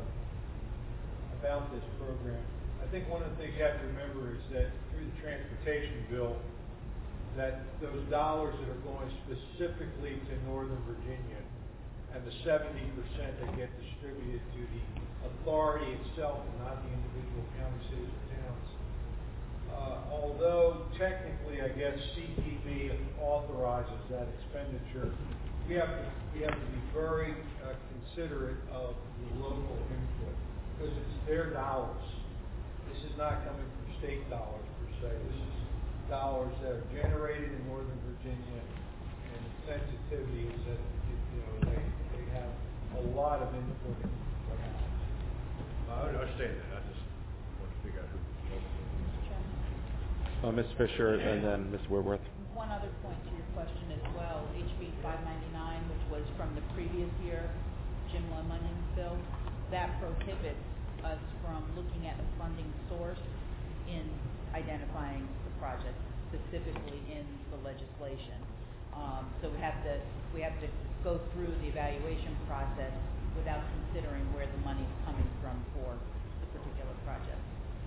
this program, I think one of the things you have to remember is that through the transportation bill, that those dollars that are going specifically to Northern Virginia and the 70% that get distributed to the authority itself and not the individual county, cities, or towns. Although technically, I guess CTV authorizes that expenditure, we have to be very considerate of the local input because it's their dollars. This is not coming from state dollars per se. This is dollars that are generated in Northern Virginia, and the sensitivity is that they have a lot of input in what happens. I understand that. I just want to figure out who. Ms. Fisher and then Ms. Woodworth. One other point to your question as well, HB 599, which was from the previous year, Jim Lemonion's bill, that prohibits us from looking at the funding source in identifying the project, specifically in the legislation. So we have to go through the evaluation process without considering where the money is coming from for the particular project.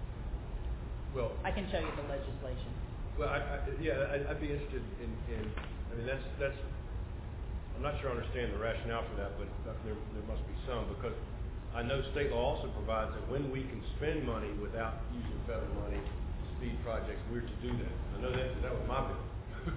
Well, I can show you the legislation. Well, I'd be interested in. I mean, that's. I'm not sure I understand the rationale for that, but there must be some, because I know state law also provides that when we can spend money without using federal money to speed projects, we're to do that. I know that was my bill,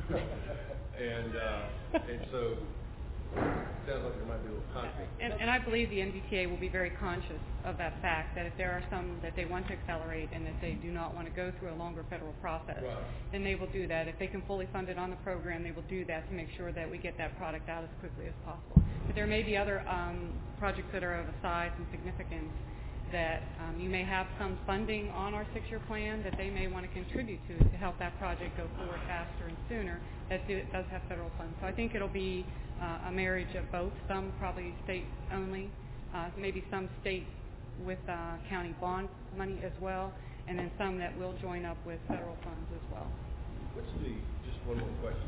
and so it sounds like there might be a little conflict. And I believe the NVTA will be very conscious of that fact, that if there are some that they want to accelerate and that they do not want to go through a longer federal process, right, then they will do that. If they can fully fund it on the program, they will do that to make sure that we get that product out as quickly as possible. But there may be other projects that are of a size and significance that you may have some funding on our 6-year plan that they may want to contribute to help that project go forward faster and sooner, that does have federal funds. So I think it'll be a marriage of both, some probably state only, maybe some state with county bond money as well, and then some that will join up with federal funds as well. Just one more question,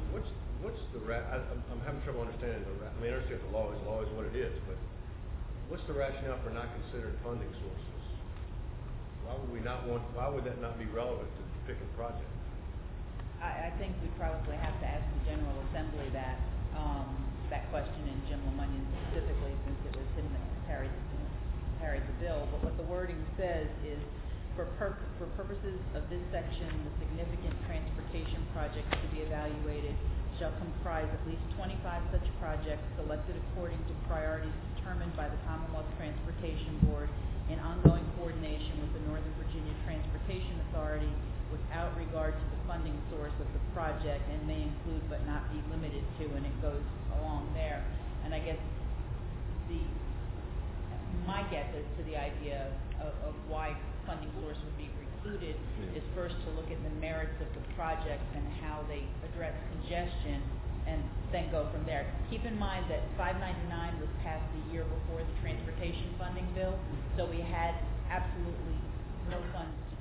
I'm having trouble understanding I mean, I understand the law is what it is, but what's the rationale for not considering funding sources? Why would that not be relevant to picking projects? I think we probably have to ask the General Assembly that question, and Jim Lemonnion specifically, since it was him that carried the bill. But what the wording says is, for purposes of this section, the significant transportation projects to be evaluated shall comprise at least 25 such projects selected according to priorities determined by the Commonwealth Transportation Board in ongoing coordination with the Northern Virginia Transportation Authority, without regard to the funding source of the project, and may include but not be limited to, and it goes along there. And I guess my guess as to the idea of why funding source would be precluded is first to look at the merits of the project and how they address congestion, and then go from there. Keep in mind that 599 was passed the year before the transportation funding bill, so we had absolutely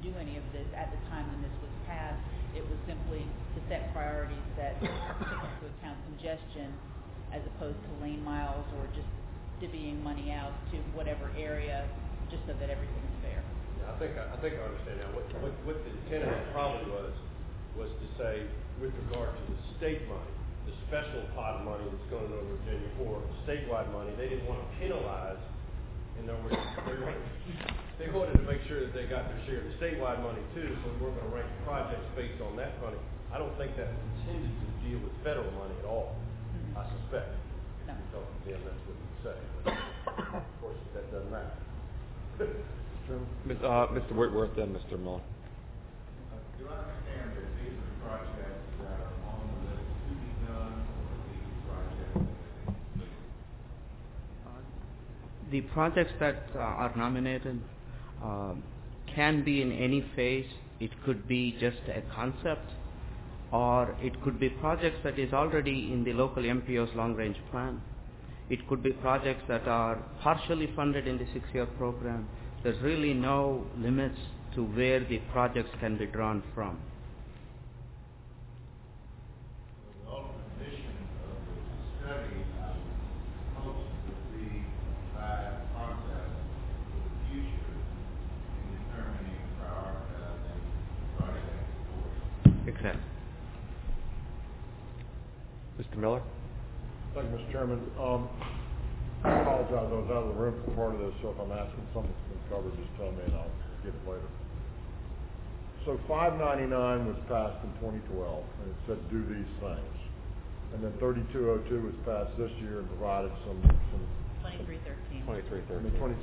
do any of this at the time when this was passed. It was simply to set priorities that took into account congestion as opposed to lane miles or just divvying money out to whatever area just so that everything's fair. Yeah, I think I understand now. What the intent of that probably was to say, with regard to the state money, the special pot of money that's going to Northern Virginia for statewide money, they didn't want to penalize. In other words, they wanted to make sure that they got their share of the statewide money too, so we weren't going to rank projects based on that money. I don't think that's intended to deal with federal money at all, I suspect. No. So, yeah, that's what you say. But of course, that doesn't matter. Mr. Whitworth and Mr. Miller. Do I understand that these are projects that are on the list to be done, or these projects that The projects that are nominated can be in any phase. It could be just a concept, or it could be projects that is already in the local MPO's long-range plan. It could be projects that are partially funded in the 6-year program. There's really no limits to where the projects can be drawn from. the ultimate mission of the study, I hope, would be to provide concepts for the future in determining and prioritizing projects for Exactly. Mr. Miller? Thank you, Mr. Chairman. I apologize, I was out of the room for part of this, so if I'm asking something that's been covered, just tell me and I'll get it later. So 599 was passed in 2012, and it said do these things. And then 3202 was passed this year and provided some 2313. 2313.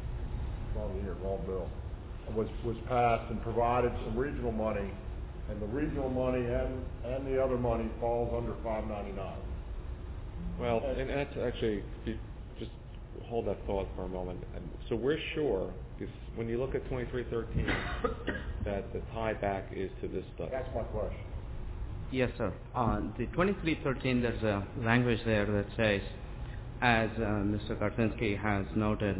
Wrong bill. Was passed and provided some regional money, and the regional money and the other money falls under 599. Well, and that's actually, just hold that thought for a moment. And so we're sure, because when you look at 2313, that the tie back is to this study. That's my question. Yes, sir. On the 2313, there's a language there that says, as Mr. Garczynski has noted,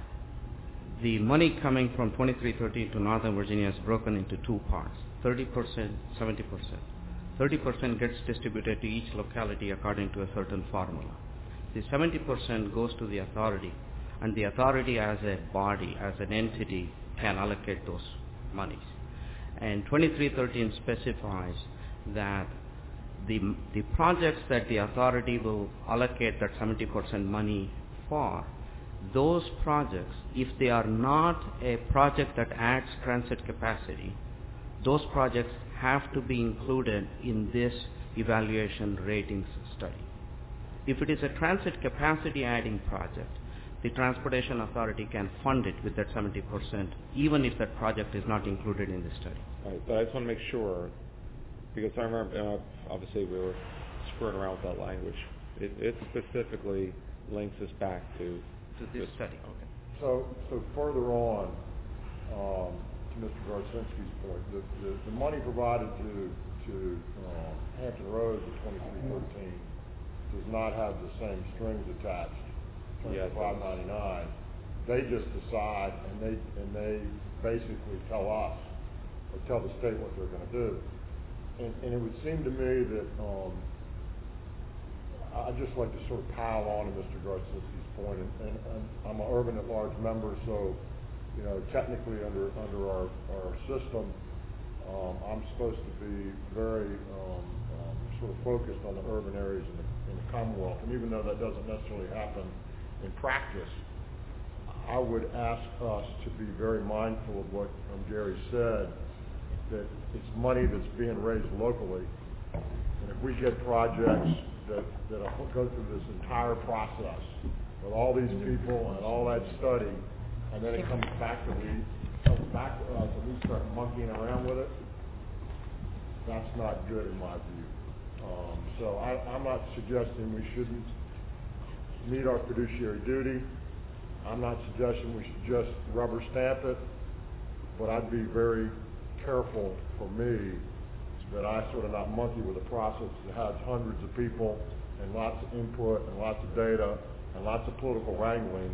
the money coming from 2313 to Northern Virginia is broken into two parts, 30%, 70%. 30% gets distributed to each locality according to a certain formula. The 70% goes to the authority, and the authority as a body, as an entity, can allocate those monies. And 2313 specifies that the projects that the authority will allocate that 70% money for, those projects, if they are not a project that adds transit capacity, those projects have to be included in this evaluation ratings study. If it is a transit capacity adding project, the Transportation Authority can fund it with that 70%, even if that project is not included in the study. Right, but I just want to make sure, because I remember, obviously we were screwing around with that language. It specifically links us back to this study. Okay. So further on, to Mr. Garczynski's point, the money provided to Hampton Roads in 2313 does not have the same strings attached to 599. They just decide, and they basically tell us or tell the state what they're going to do. And it would seem to me that I'd just like to sort of pile on to Mr. Garczynski's point, and I'm an urban at large member, so technically under our system, I'm supposed to be very sort of focused on the urban areas in the Commonwealth. And even though that doesn't necessarily happen in practice, I would ask us to be very mindful of what Gary said, that it's money that's being raised locally. And if we get projects that go through this entire process with all these people and all that study, and then it comes back to us and we start monkeying around with it, that's not good in my view. So I'm not suggesting we shouldn't meet our fiduciary duty. I'm not suggesting we should just rubber stamp it, but I'd be very careful for me that I sort of not monkey with a process that has hundreds of people and lots of input and lots of data and lots of political wrangling,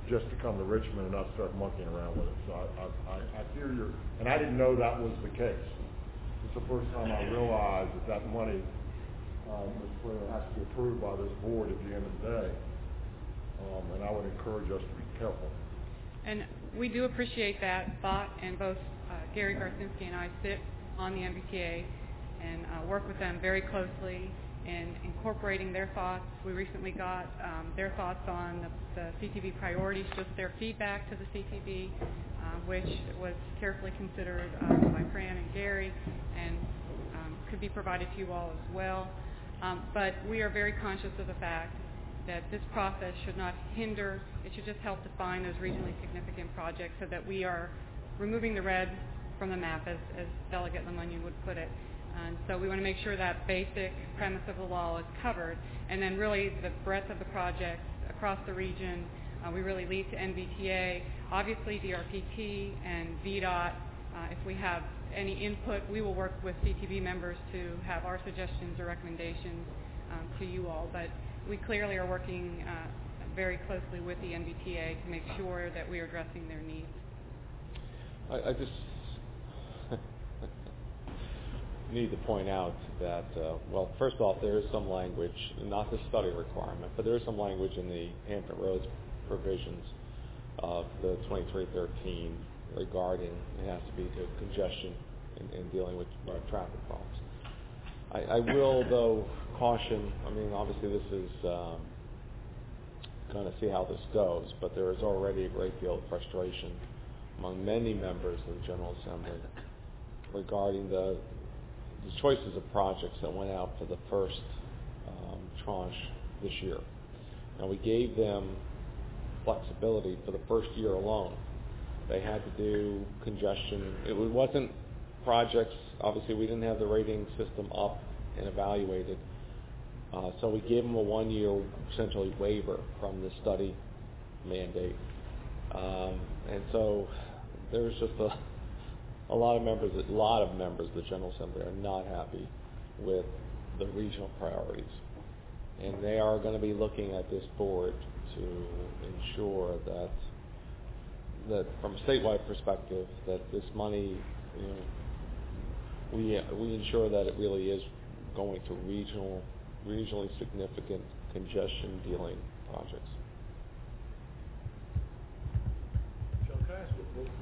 just to come to Richmond and us start monkeying around with it. So I hear and I didn't know that was the case. It's the first time I realized that money, Mr. Freeman, has to be approved by this board at the end of the day. And I would encourage us to be careful. And we do appreciate that thought, and both Gary Garcinski and I sit on the MBTA and work with them very closely in incorporating their thoughts. We recently got their thoughts on the CTV priorities, just their feedback to the CTV, which was carefully considered by Fran and Gary, and could be provided to you all as well. But we are very conscious of the fact that this process should not hinder, it should just help define those regionally significant projects so that we are removing the red from the map, as Delegate Lemonnier would put it. And so we want to make sure that basic premise of the law is covered, and then really the breadth of the projects across the region, we really leave to NVTA. Obviously DRPT and VDOT, if we have any input, we will work with CTV members to have our suggestions or recommendations to you all. But we clearly are working very closely with the NVTA to make sure that we are addressing their needs. I just need to point out that, well, first off, there is some language, not the study requirement, but there is some language in the Hampton Roads provisions of the 2313 regarding it has to be to congestion in dealing with traffic problems. I will, though, caution, I mean, obviously this is going to see how this goes, but there is already a great deal of frustration among many members of the General Assembly regarding the choices of projects that went out for the first tranche this year. Now, we gave them flexibility for the first year alone. They had to do congestion. It wasn't projects, obviously we didn't have the rating system up and evaluated, so we gave them a 1-year essentially waiver from the study mandate. And so there's just a lot of members of the General Assembly are not happy with the regional priorities. And they are going to be looking at this board to ensure that from a statewide perspective, that this money, we ensure that it really is going to regionally significant congestion dealing projects. Sean, can I ask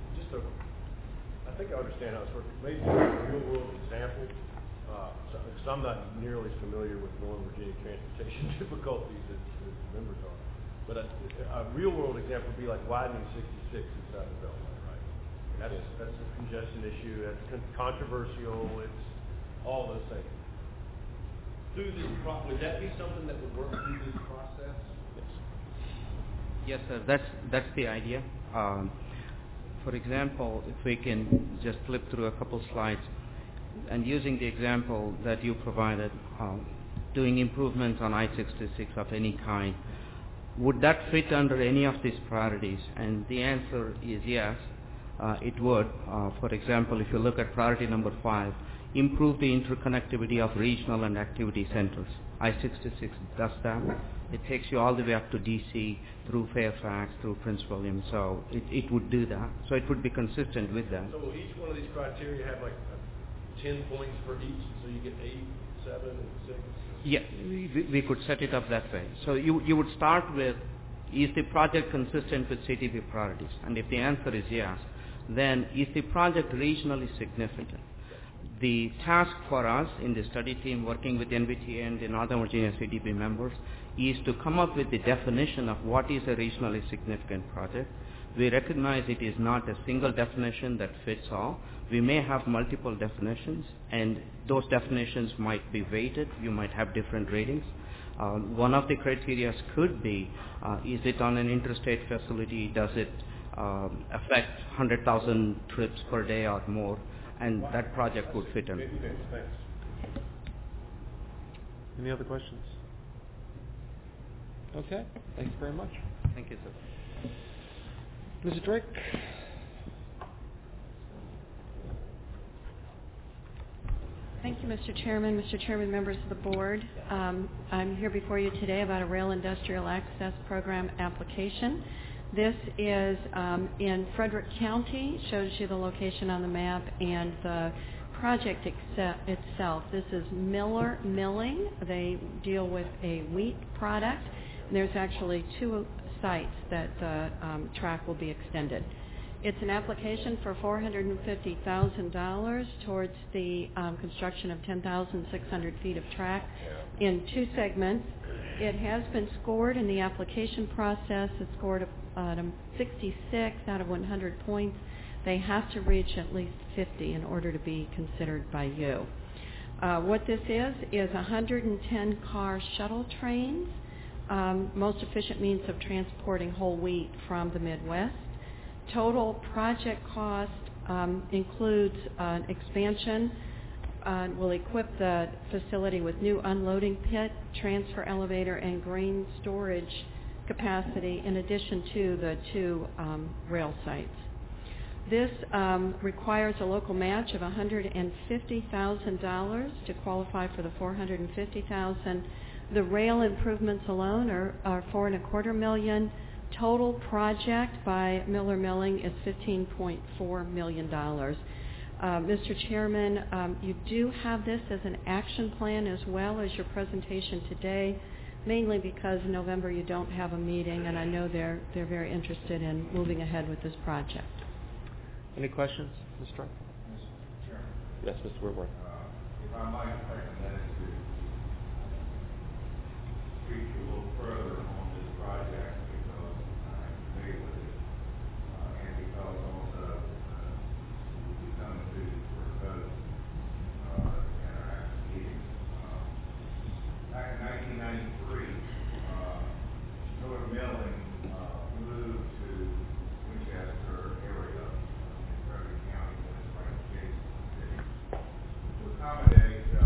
I think I understand how this works. Maybe a real world example, because I'm not nearly as familiar with Northern Virginia transportation difficulties as members are. But a real world example would be like widening 66 inside the Beltway, right? That's a congestion issue. That's controversial. It's all those things. Would that be something that would work through this process? Yes, sir. That's the idea. For example, if we can just flip through a couple slides, and using the example that you provided, doing improvements on I-66 of any kind, would that fit under any of these priorities? And the answer is yes, it would. For example, if you look at priority number 5, improve the interconnectivity of regional and activity centers. I-66 does that. It takes you all the way up to D.C., through Fairfax, through Prince William, so it would do that. So it would be consistent with that. So will each one of these criteria have like 10 points for each, so you get 8, 7, and 6? Yeah, we could set it up that way. So you would start with, is the project consistent with CTV priorities? And if the answer is yes, then is the project regionally significant? The task for us in the study team working with NVTA and the Northern Virginia CTV members is to come up with the definition of what is a regionally significant project. We recognize it is not a single definition that fits all. We may have multiple definitions, and those definitions might be weighted. You might have different ratings. One of the criteria could be, is it on an interstate facility? Does it affect 100,000 trips per day or more? And that project would fit in. Thanks. Any other questions? Okay, thanks very much. Thank you, sir. Mr. Drake. Thank you, Mr. Chairman. Mr. Chairman, members of the board. I'm here before you today about a rail industrial access program application. This is in Frederick County, shows you the location on the map, and the project itself. This is Miller Milling. They deal with a wheat product. And there's actually 2 sites that the track will be extended. It's an application for $450,000 towards the construction of 10,600 feet of track in 2 segments. It has been scored in the application process. It's scored 66 out of 100 points. They have to reach at least 50 in order to be considered by you. What this is 110 car shuttle trains, most efficient means of transporting whole wheat from the Midwest. Total project cost includes an expansion. Will equip the facility with new unloading pit, transfer elevator, and grain storage capacity in addition to the 2 rail sites. This requires a local match of $150,000 to qualify for the $450,000. The rail improvements alone are $4.25 million. Total project by Miller Milling is $15.4 million. Mr. Chairman, you do have this as an action plan as well as your presentation today, mainly because in November you don't have a meeting, and I know they're very interested in moving ahead with this project. Any questions, Mr. Trump? Mr. Chairman. Yes, Mr. Whitworth. If I might take a minute to speak a little further on this project because I'm familiar with it, and because also we'll be coming to for a vote in our action meeting. Back in 1993, Miller Milling moved to Winchester area in Frederick County, when it's right adjacent to the city, to accommodate the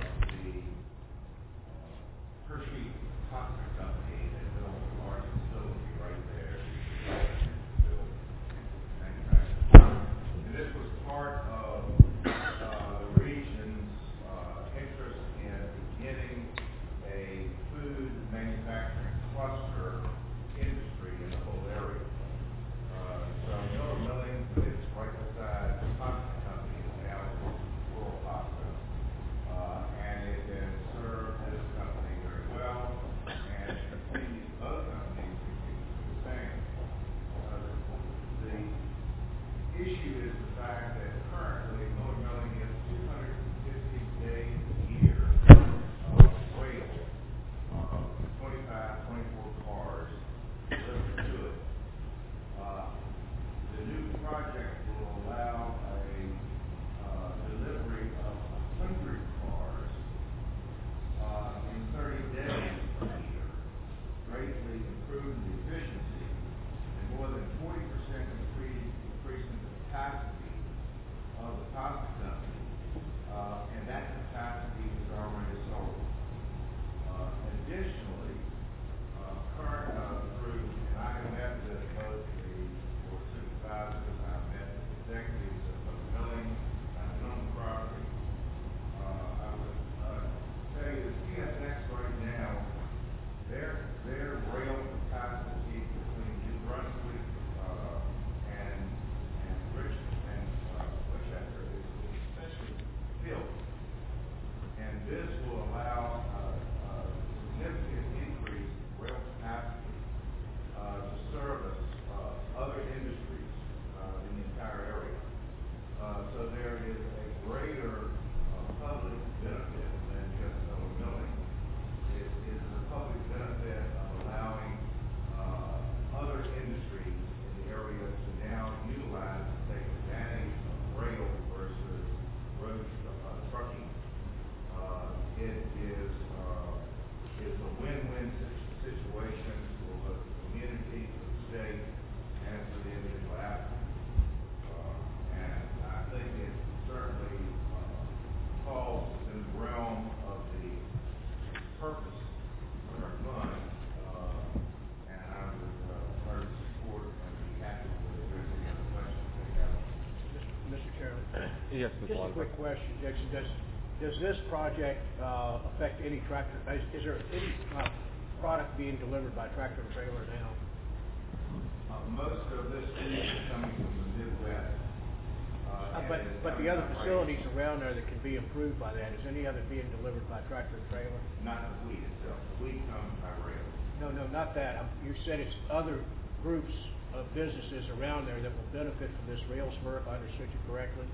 Hershey Toxic Company that built a large facility right there to build manufacturing. And this was part of the region's interest in beginning a food manufacturing cluster industry in the whole area. So Miller Milling is right beside the Toxic Company now, Rural Pasta, and it has served this company very well, and it continues, both companies continue to do the same. The issue is the fact that currently Miller Milling gets 250 days a year of rail, 25, 24 cars delivered to it. The new project will allow a delivery of 100 cars in 30 days a year, greatly improving the efficiency and more than 40% increasing the capacity of the pasta company, and that capacity is already sold. Additionally, current through, and I have met with both the board supervisors, I've met with executives of Miller Milling, I've known the property. I would say that CSX right now, their rail capacity between New Brunswick and Richmond and Winchester is essentially filled. And this will allow a significant increase in rail capacity to service other industries in the entire area. So there is a greater public benefit than just Miller Milling. It is a public benefit of allowing other industries in the area to now utilize and take advantage of rail versus road trucking. It is a win-win situation for both the community, for the state, and for the individual applicant. And I think it certainly falls within the realm of the purpose of our fund, and I would urge support and be happy to address any other questions they have. Mr. Chairman. Yes, Mr. Just a quick question, Jason. Does this project affect any tractor? Is there any product being delivered by tractor and trailer now? Most of this food is coming from the Midwest. But the other facilities around there that can be improved by that, is any of it being delivered by tractor and trailer? Not the wheat itself. The wheat comes by rail. No, not that. You said it's other groups of businesses around there that will benefit from this rail spur, if I understood you correctly?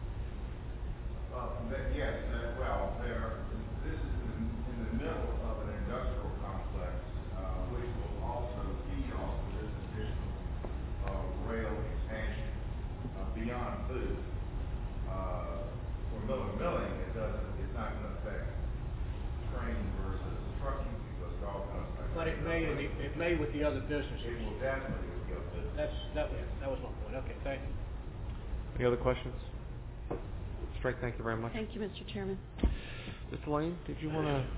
Yes. This is in the middle of an industrial complex, which will also feed off of this additional rail expansion beyond food. For milling, it's not going to affect train versus trucking because it all comes by. But it may with the other businesses. It will definitely with the other businesses. That was my point. Okay, thank you. Any other questions? Strike, thank you very much. Thank you, Mr. Chairman. Mr. Lane, did you want to?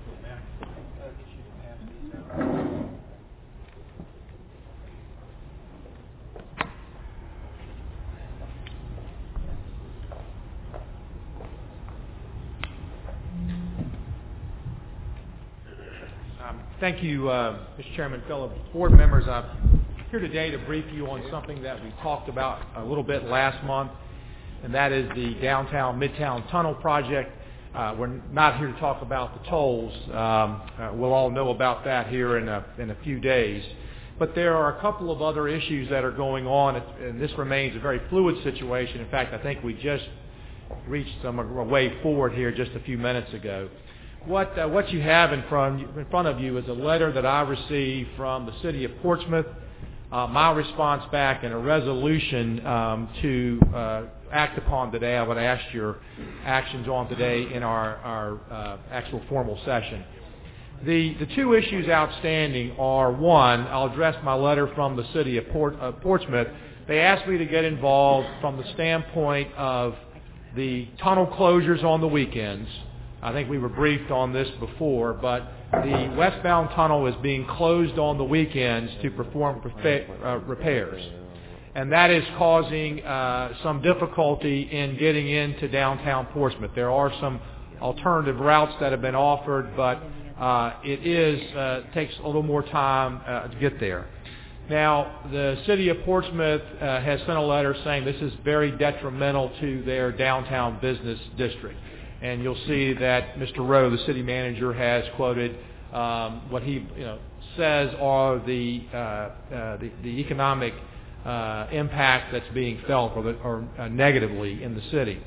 Thank you, Mr. Chairman, fellow board members. I'm here today to brief you on something that we talked about a little bit last month, and that is the downtown Midtown Tunnel project. We're not here to talk about the tolls. We'll all know about that here in a few days. But there are a couple of other issues that are going on, and this remains a very fluid situation. In fact, I think we just reached a way forward here just a few minutes ago. What you have in front of you is a letter that I received from the city of Portsmouth, my response back, and a resolution to act upon today. I would ask your actions on today in our actual formal session. The two issues outstanding are, one, I'll address my letter from the city of Portsmouth. They asked me to get involved from the standpoint of the tunnel closures on the weekends. I think we were briefed on this before, but the westbound tunnel is being closed on the weekends to perform repairs. And that is causing some difficulty in getting into downtown Portsmouth. There are some alternative routes that have been offered, but it takes a little more time to get there. Now, the city of Portsmouth has sent a letter saying this is very detrimental to their downtown business district. And you'll see that Mr. Rowe, the city manager, has quoted what he says are the economic impact that's being felt or negatively in the city.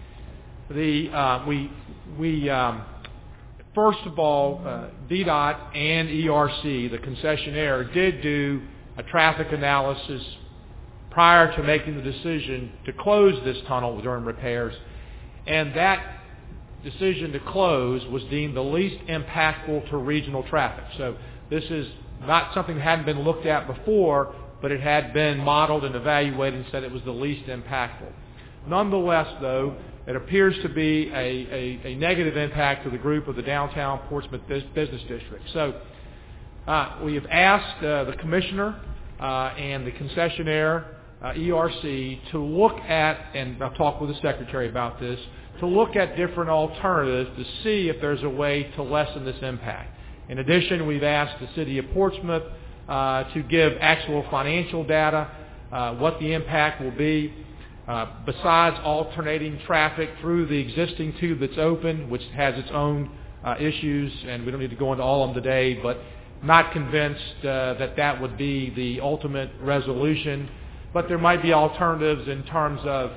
First of all, VDOT and ERC, the concessionaire, did do a traffic analysis prior to making the decision to close this tunnel during repairs, and that decision to close was deemed the least impactful to regional traffic. So this is not something that hadn't been looked at before, but it had been modeled and evaluated and said it was the least impactful. Nonetheless, though, it appears to be a negative impact to the group of the downtown Portsmouth business district. So we have asked the commissioner and the concessionaire, ERC, to look at, and I'll talk with the secretary about this, to look at different alternatives to see if there's a way to lessen this impact. In addition, we've asked the city of Portsmouth to give actual financial data, what the impact will be, besides alternating traffic through the existing tube that's open, which has its own issues, and we don't need to go into all of them today, but not convinced that would be the ultimate resolution. But there might be alternatives in terms of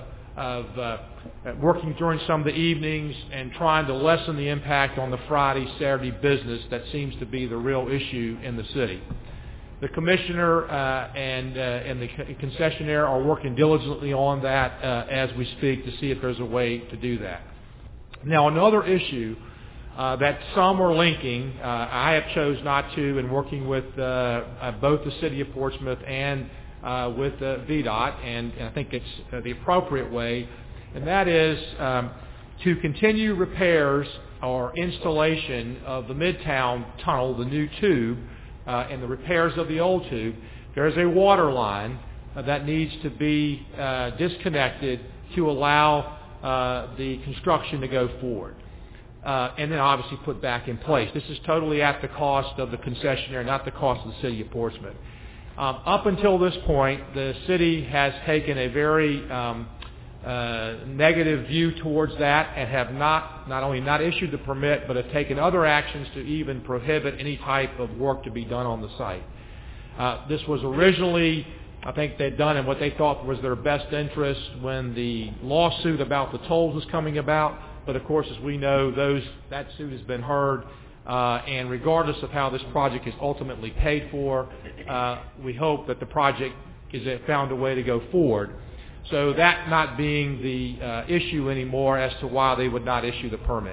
working during some of the evenings and trying to lessen the impact on the Friday, Saturday business that seems to be the real issue in the city. The commissioner and the concessionaire are working diligently on that as we speak to see if there's a way to do that. Now, another issue that some are linking, I have chose not to, in working with both the city of Portsmouth and with VDOT, and I think it's the appropriate way, and that is to continue repairs or installation of the Midtown Tunnel, the new tube, and the repairs of the old tube. There's a water line that needs to be disconnected to allow the construction to go forward. And then obviously put back in place. This is totally at the cost of the concessionaire, not the cost of the city of Portsmouth. Up until this point, the city has taken a very negative view towards that and have not only not issued the permit, but have taken other actions to even prohibit any type of work to be done on the site. This was originally, I think, they'd done in what they thought was their best interest when the lawsuit about the tolls was coming about. But of course, as we know, that suit has been heard, and regardless of how this project is ultimately paid for, we hope that the project is found a way to go forward. So that not being the issue anymore as to why they would not issue the permit.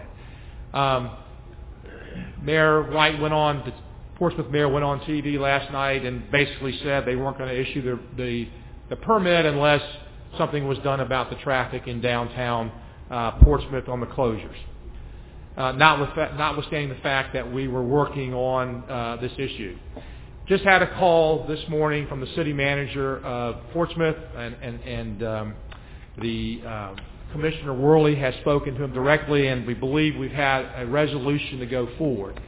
Mayor White Portsmouth mayor went on TV last night and basically said they weren't going to issue the permit unless something was done about the traffic in downtown Portsmouth on the closures. Notwithstanding the fact that we were working on this issue. Just had a call this morning from the city manager of Portsmouth, and the Commissioner Worley has spoken to him directly, and we believe we've had a resolution to go forward.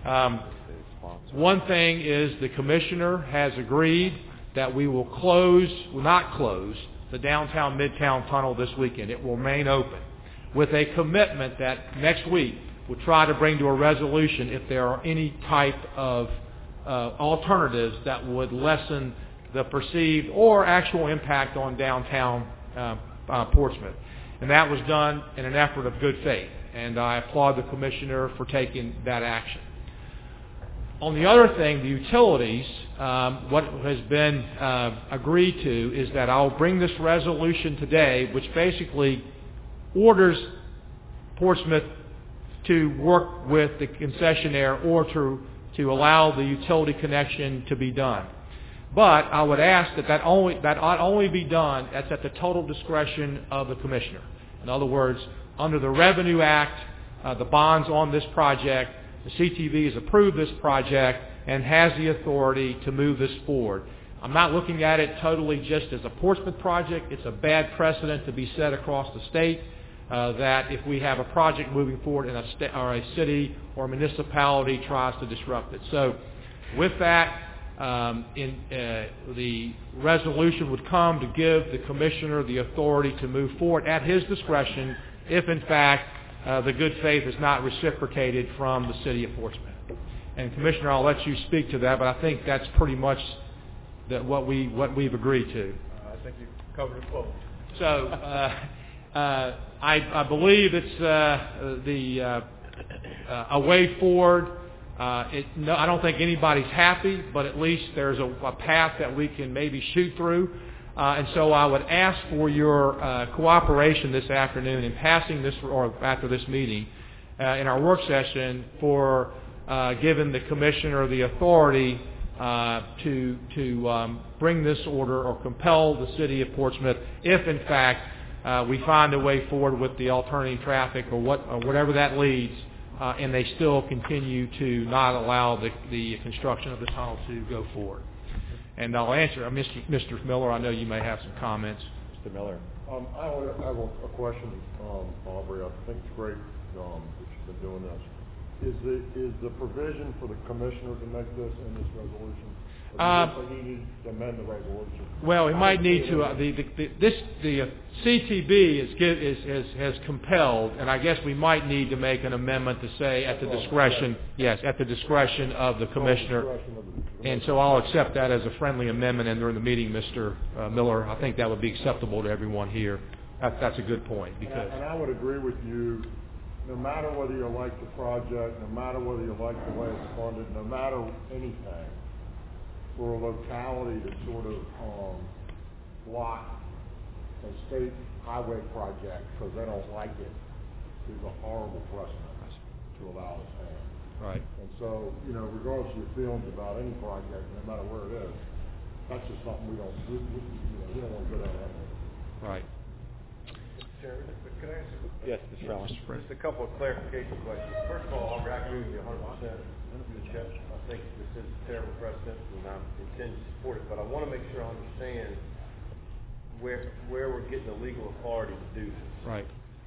One thing is the commissioner has agreed that we will not close the downtown Midtown tunnel this weekend. It will remain open, with a commitment that next week we'll try to bring to a resolution if there are any type of alternatives that would lessen the perceived or actual impact on downtown Portsmouth. And that was done in an effort of good faith, and I applaud the commissioner for taking that action. On the other thing, the utilities, what has been agreed to is that I'll bring this resolution today, which basically orders Portsmouth to work with the concessionaire or to allow the utility connection to be done. But I would ask that ought only be done at the total discretion of the commissioner. In other words, under the Revenue Act, the bonds on this project, the CTV has approved this project and has the authority to move this forward. I'm not looking at it totally just as a Portsmouth project. It's a bad precedent to be set across the state that if we have a project moving forward in a city or municipality tries to disrupt it. So with that, the resolution would come to give the commissioner the authority to move forward at his discretion if, in fact, the good faith is not reciprocated from the city of Portsmouth. And Commissioner, I'll let you speak to that, but I think that's pretty much what we've agreed to. I think you covered it well. So I believe it's a way forward. I don't think anybody's happy, but at least there's a path that we can maybe shoot through. And so I would ask for your cooperation this afternoon in passing this, or after this meeting, in our work session for giving the commissioner the authority to bring this order or compel the city of Portsmouth if, in fact, we find a way forward with the alternating traffic or whatever that leads, and they still continue to not allow the construction of the tunnel to go forward. And I'll answer, Mr. Miller, I know you may have some comments. Mr. Miller. I have a question, Aubrey. I think it's great that you've been doing this. Is the provision for the commissioner to make this in this resolution? Or do you need to amend the resolution? Well, we might need to. The CTB has compelled, and I guess we might need to make an amendment to say at the discretion. Yes, at the discretion of the commissioner. And so I'll accept that as a friendly amendment. And during the meeting, Mr. Miller, I think that would be acceptable to everyone here. That's a good point. And I would agree with you. No matter whether you like the project, no matter whether you like the way it's funded, no matter anything, for a locality to sort of block a state highway project because they don't like it is a horrible precedent to allow this to happen. Right. And so, regardless of your feelings about any project, no matter where it is, that's just something we don't want to go down that way. Right. Chairman, can I ask you? Yes, Mr. Frost. Just a couple of clarification questions. First of all, I agree with you 100%. I think this is a terrible precedent, and I intend to support it. But I want to make sure I understand where we're getting the legal authority to do this. Right.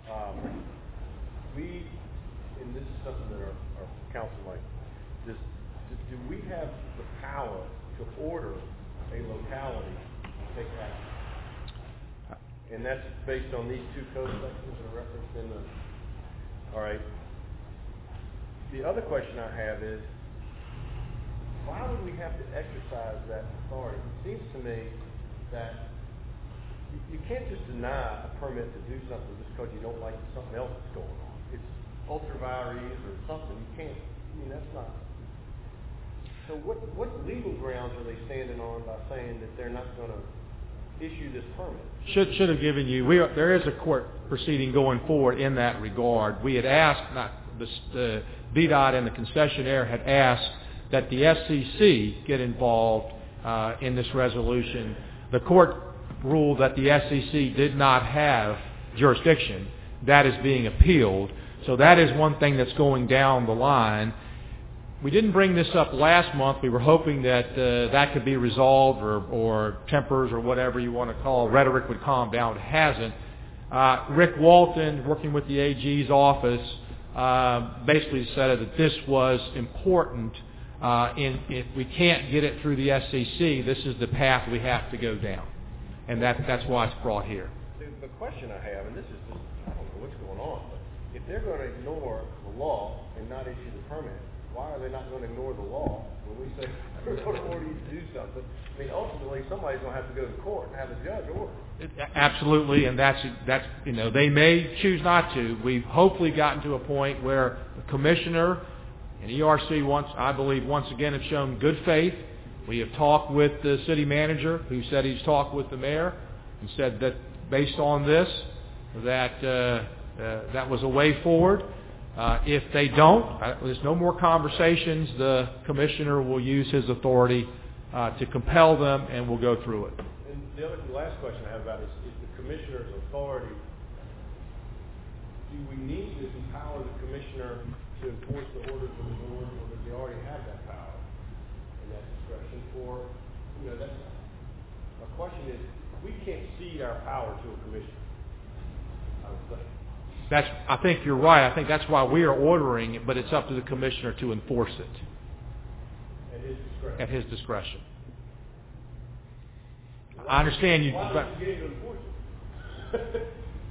And this is something that our council might, do we have the power to order a locality take action. And that's based on these two code sections that are referenced in the, all right. The other question I have is, why would we have to exercise that authority? It seems to me that you can't just deny a permit to do something just because you don't like something else that's going on. It's ultra vires or something. You can't, that's not. So what legal grounds are they standing on by saying that they're not going to issue this permit? Should have given you, there is a court proceeding going forward in that regard. We had asked, the VDOT and the concessionaire had asked that the SEC get involved in this resolution. The court ruled that the SEC did not have jurisdiction. That is being appealed. So that is one thing that's going down the line. We didn't bring this up last month. We were hoping that that could be resolved or tempers or whatever you want to call it, rhetoric would calm down. It hasn't. Rick Walton, working with the AG's office, basically said that this was important. If we can't get it through the SEC, this is the path we have to go down. And that's why it's brought here. The question I have, and this is just, I don't know what's going on, but if they're going to ignore the law and not issue the permit, why are they not going to ignore the law when we say we're going to order you to do something? I mean, ultimately, somebody's going to have to go to court and have a judge order. Absolutely, and that's they may choose not to. We've hopefully gotten to a point where the commissioner and ERC I believe once again have shown good faith. We have talked with the city manager, who said he's talked with the mayor and said that based on this, that was a way forward. If they don't, there's no more conversations. The commissioner will use his authority to compel them, and we'll go through it. And the last question I have about is the commissioner's authority. Do we need to empower the commissioner to enforce the orders of the board, or does he already have that power and that discretion? Or, that's my question is, we can't cede our power to a commissioner, I would think. I think you're right. I think that's why we are ordering it, but it's up to the commissioner to enforce it. At his discretion. At his discretion. I understand you. Why don't you get him to enforce it?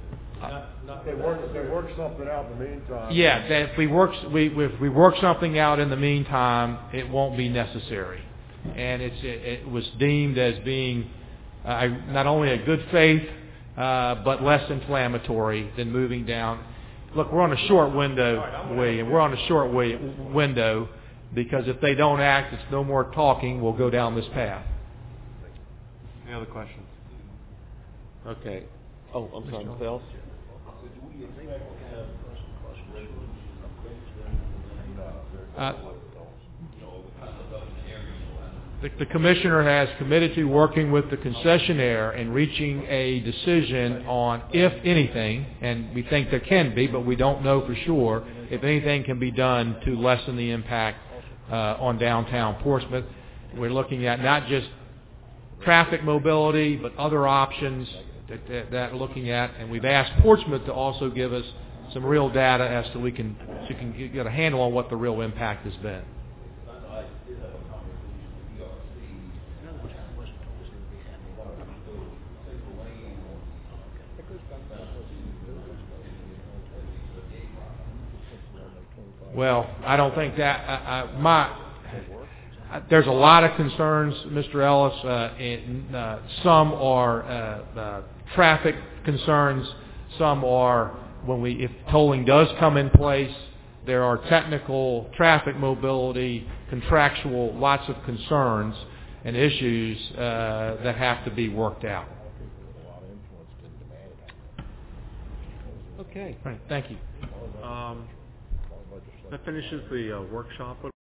They work something out in the meantime. Yeah, if we work something out in the meantime, it won't be necessary. And it was deemed as being not only a good faith, but less inflammatory than moving down. Look, we're on a short window, William. We're on a short window because if they don't act, it's no more talking. We'll go down this path. Any other questions? Okay. Oh, I'm sorry. Anything else? The commissioner has committed to working with the concessionaire and reaching a decision on, if anything, and we think there can be, but we don't know for sure, if anything can be done to lessen the impact on downtown Portsmouth. We're looking at not just traffic mobility, but other options that looking at, and we've asked Portsmouth to also give us some real data as to we can get a handle on what the real impact has been. Well, I don't think that there's a lot of concerns, Mr. Ellis. Some are traffic concerns. Some are if tolling does come in place. There are technical, traffic mobility, contractual, lots of concerns and issues that have to be worked out. Okay. All right, thank you. That finishes the workshop.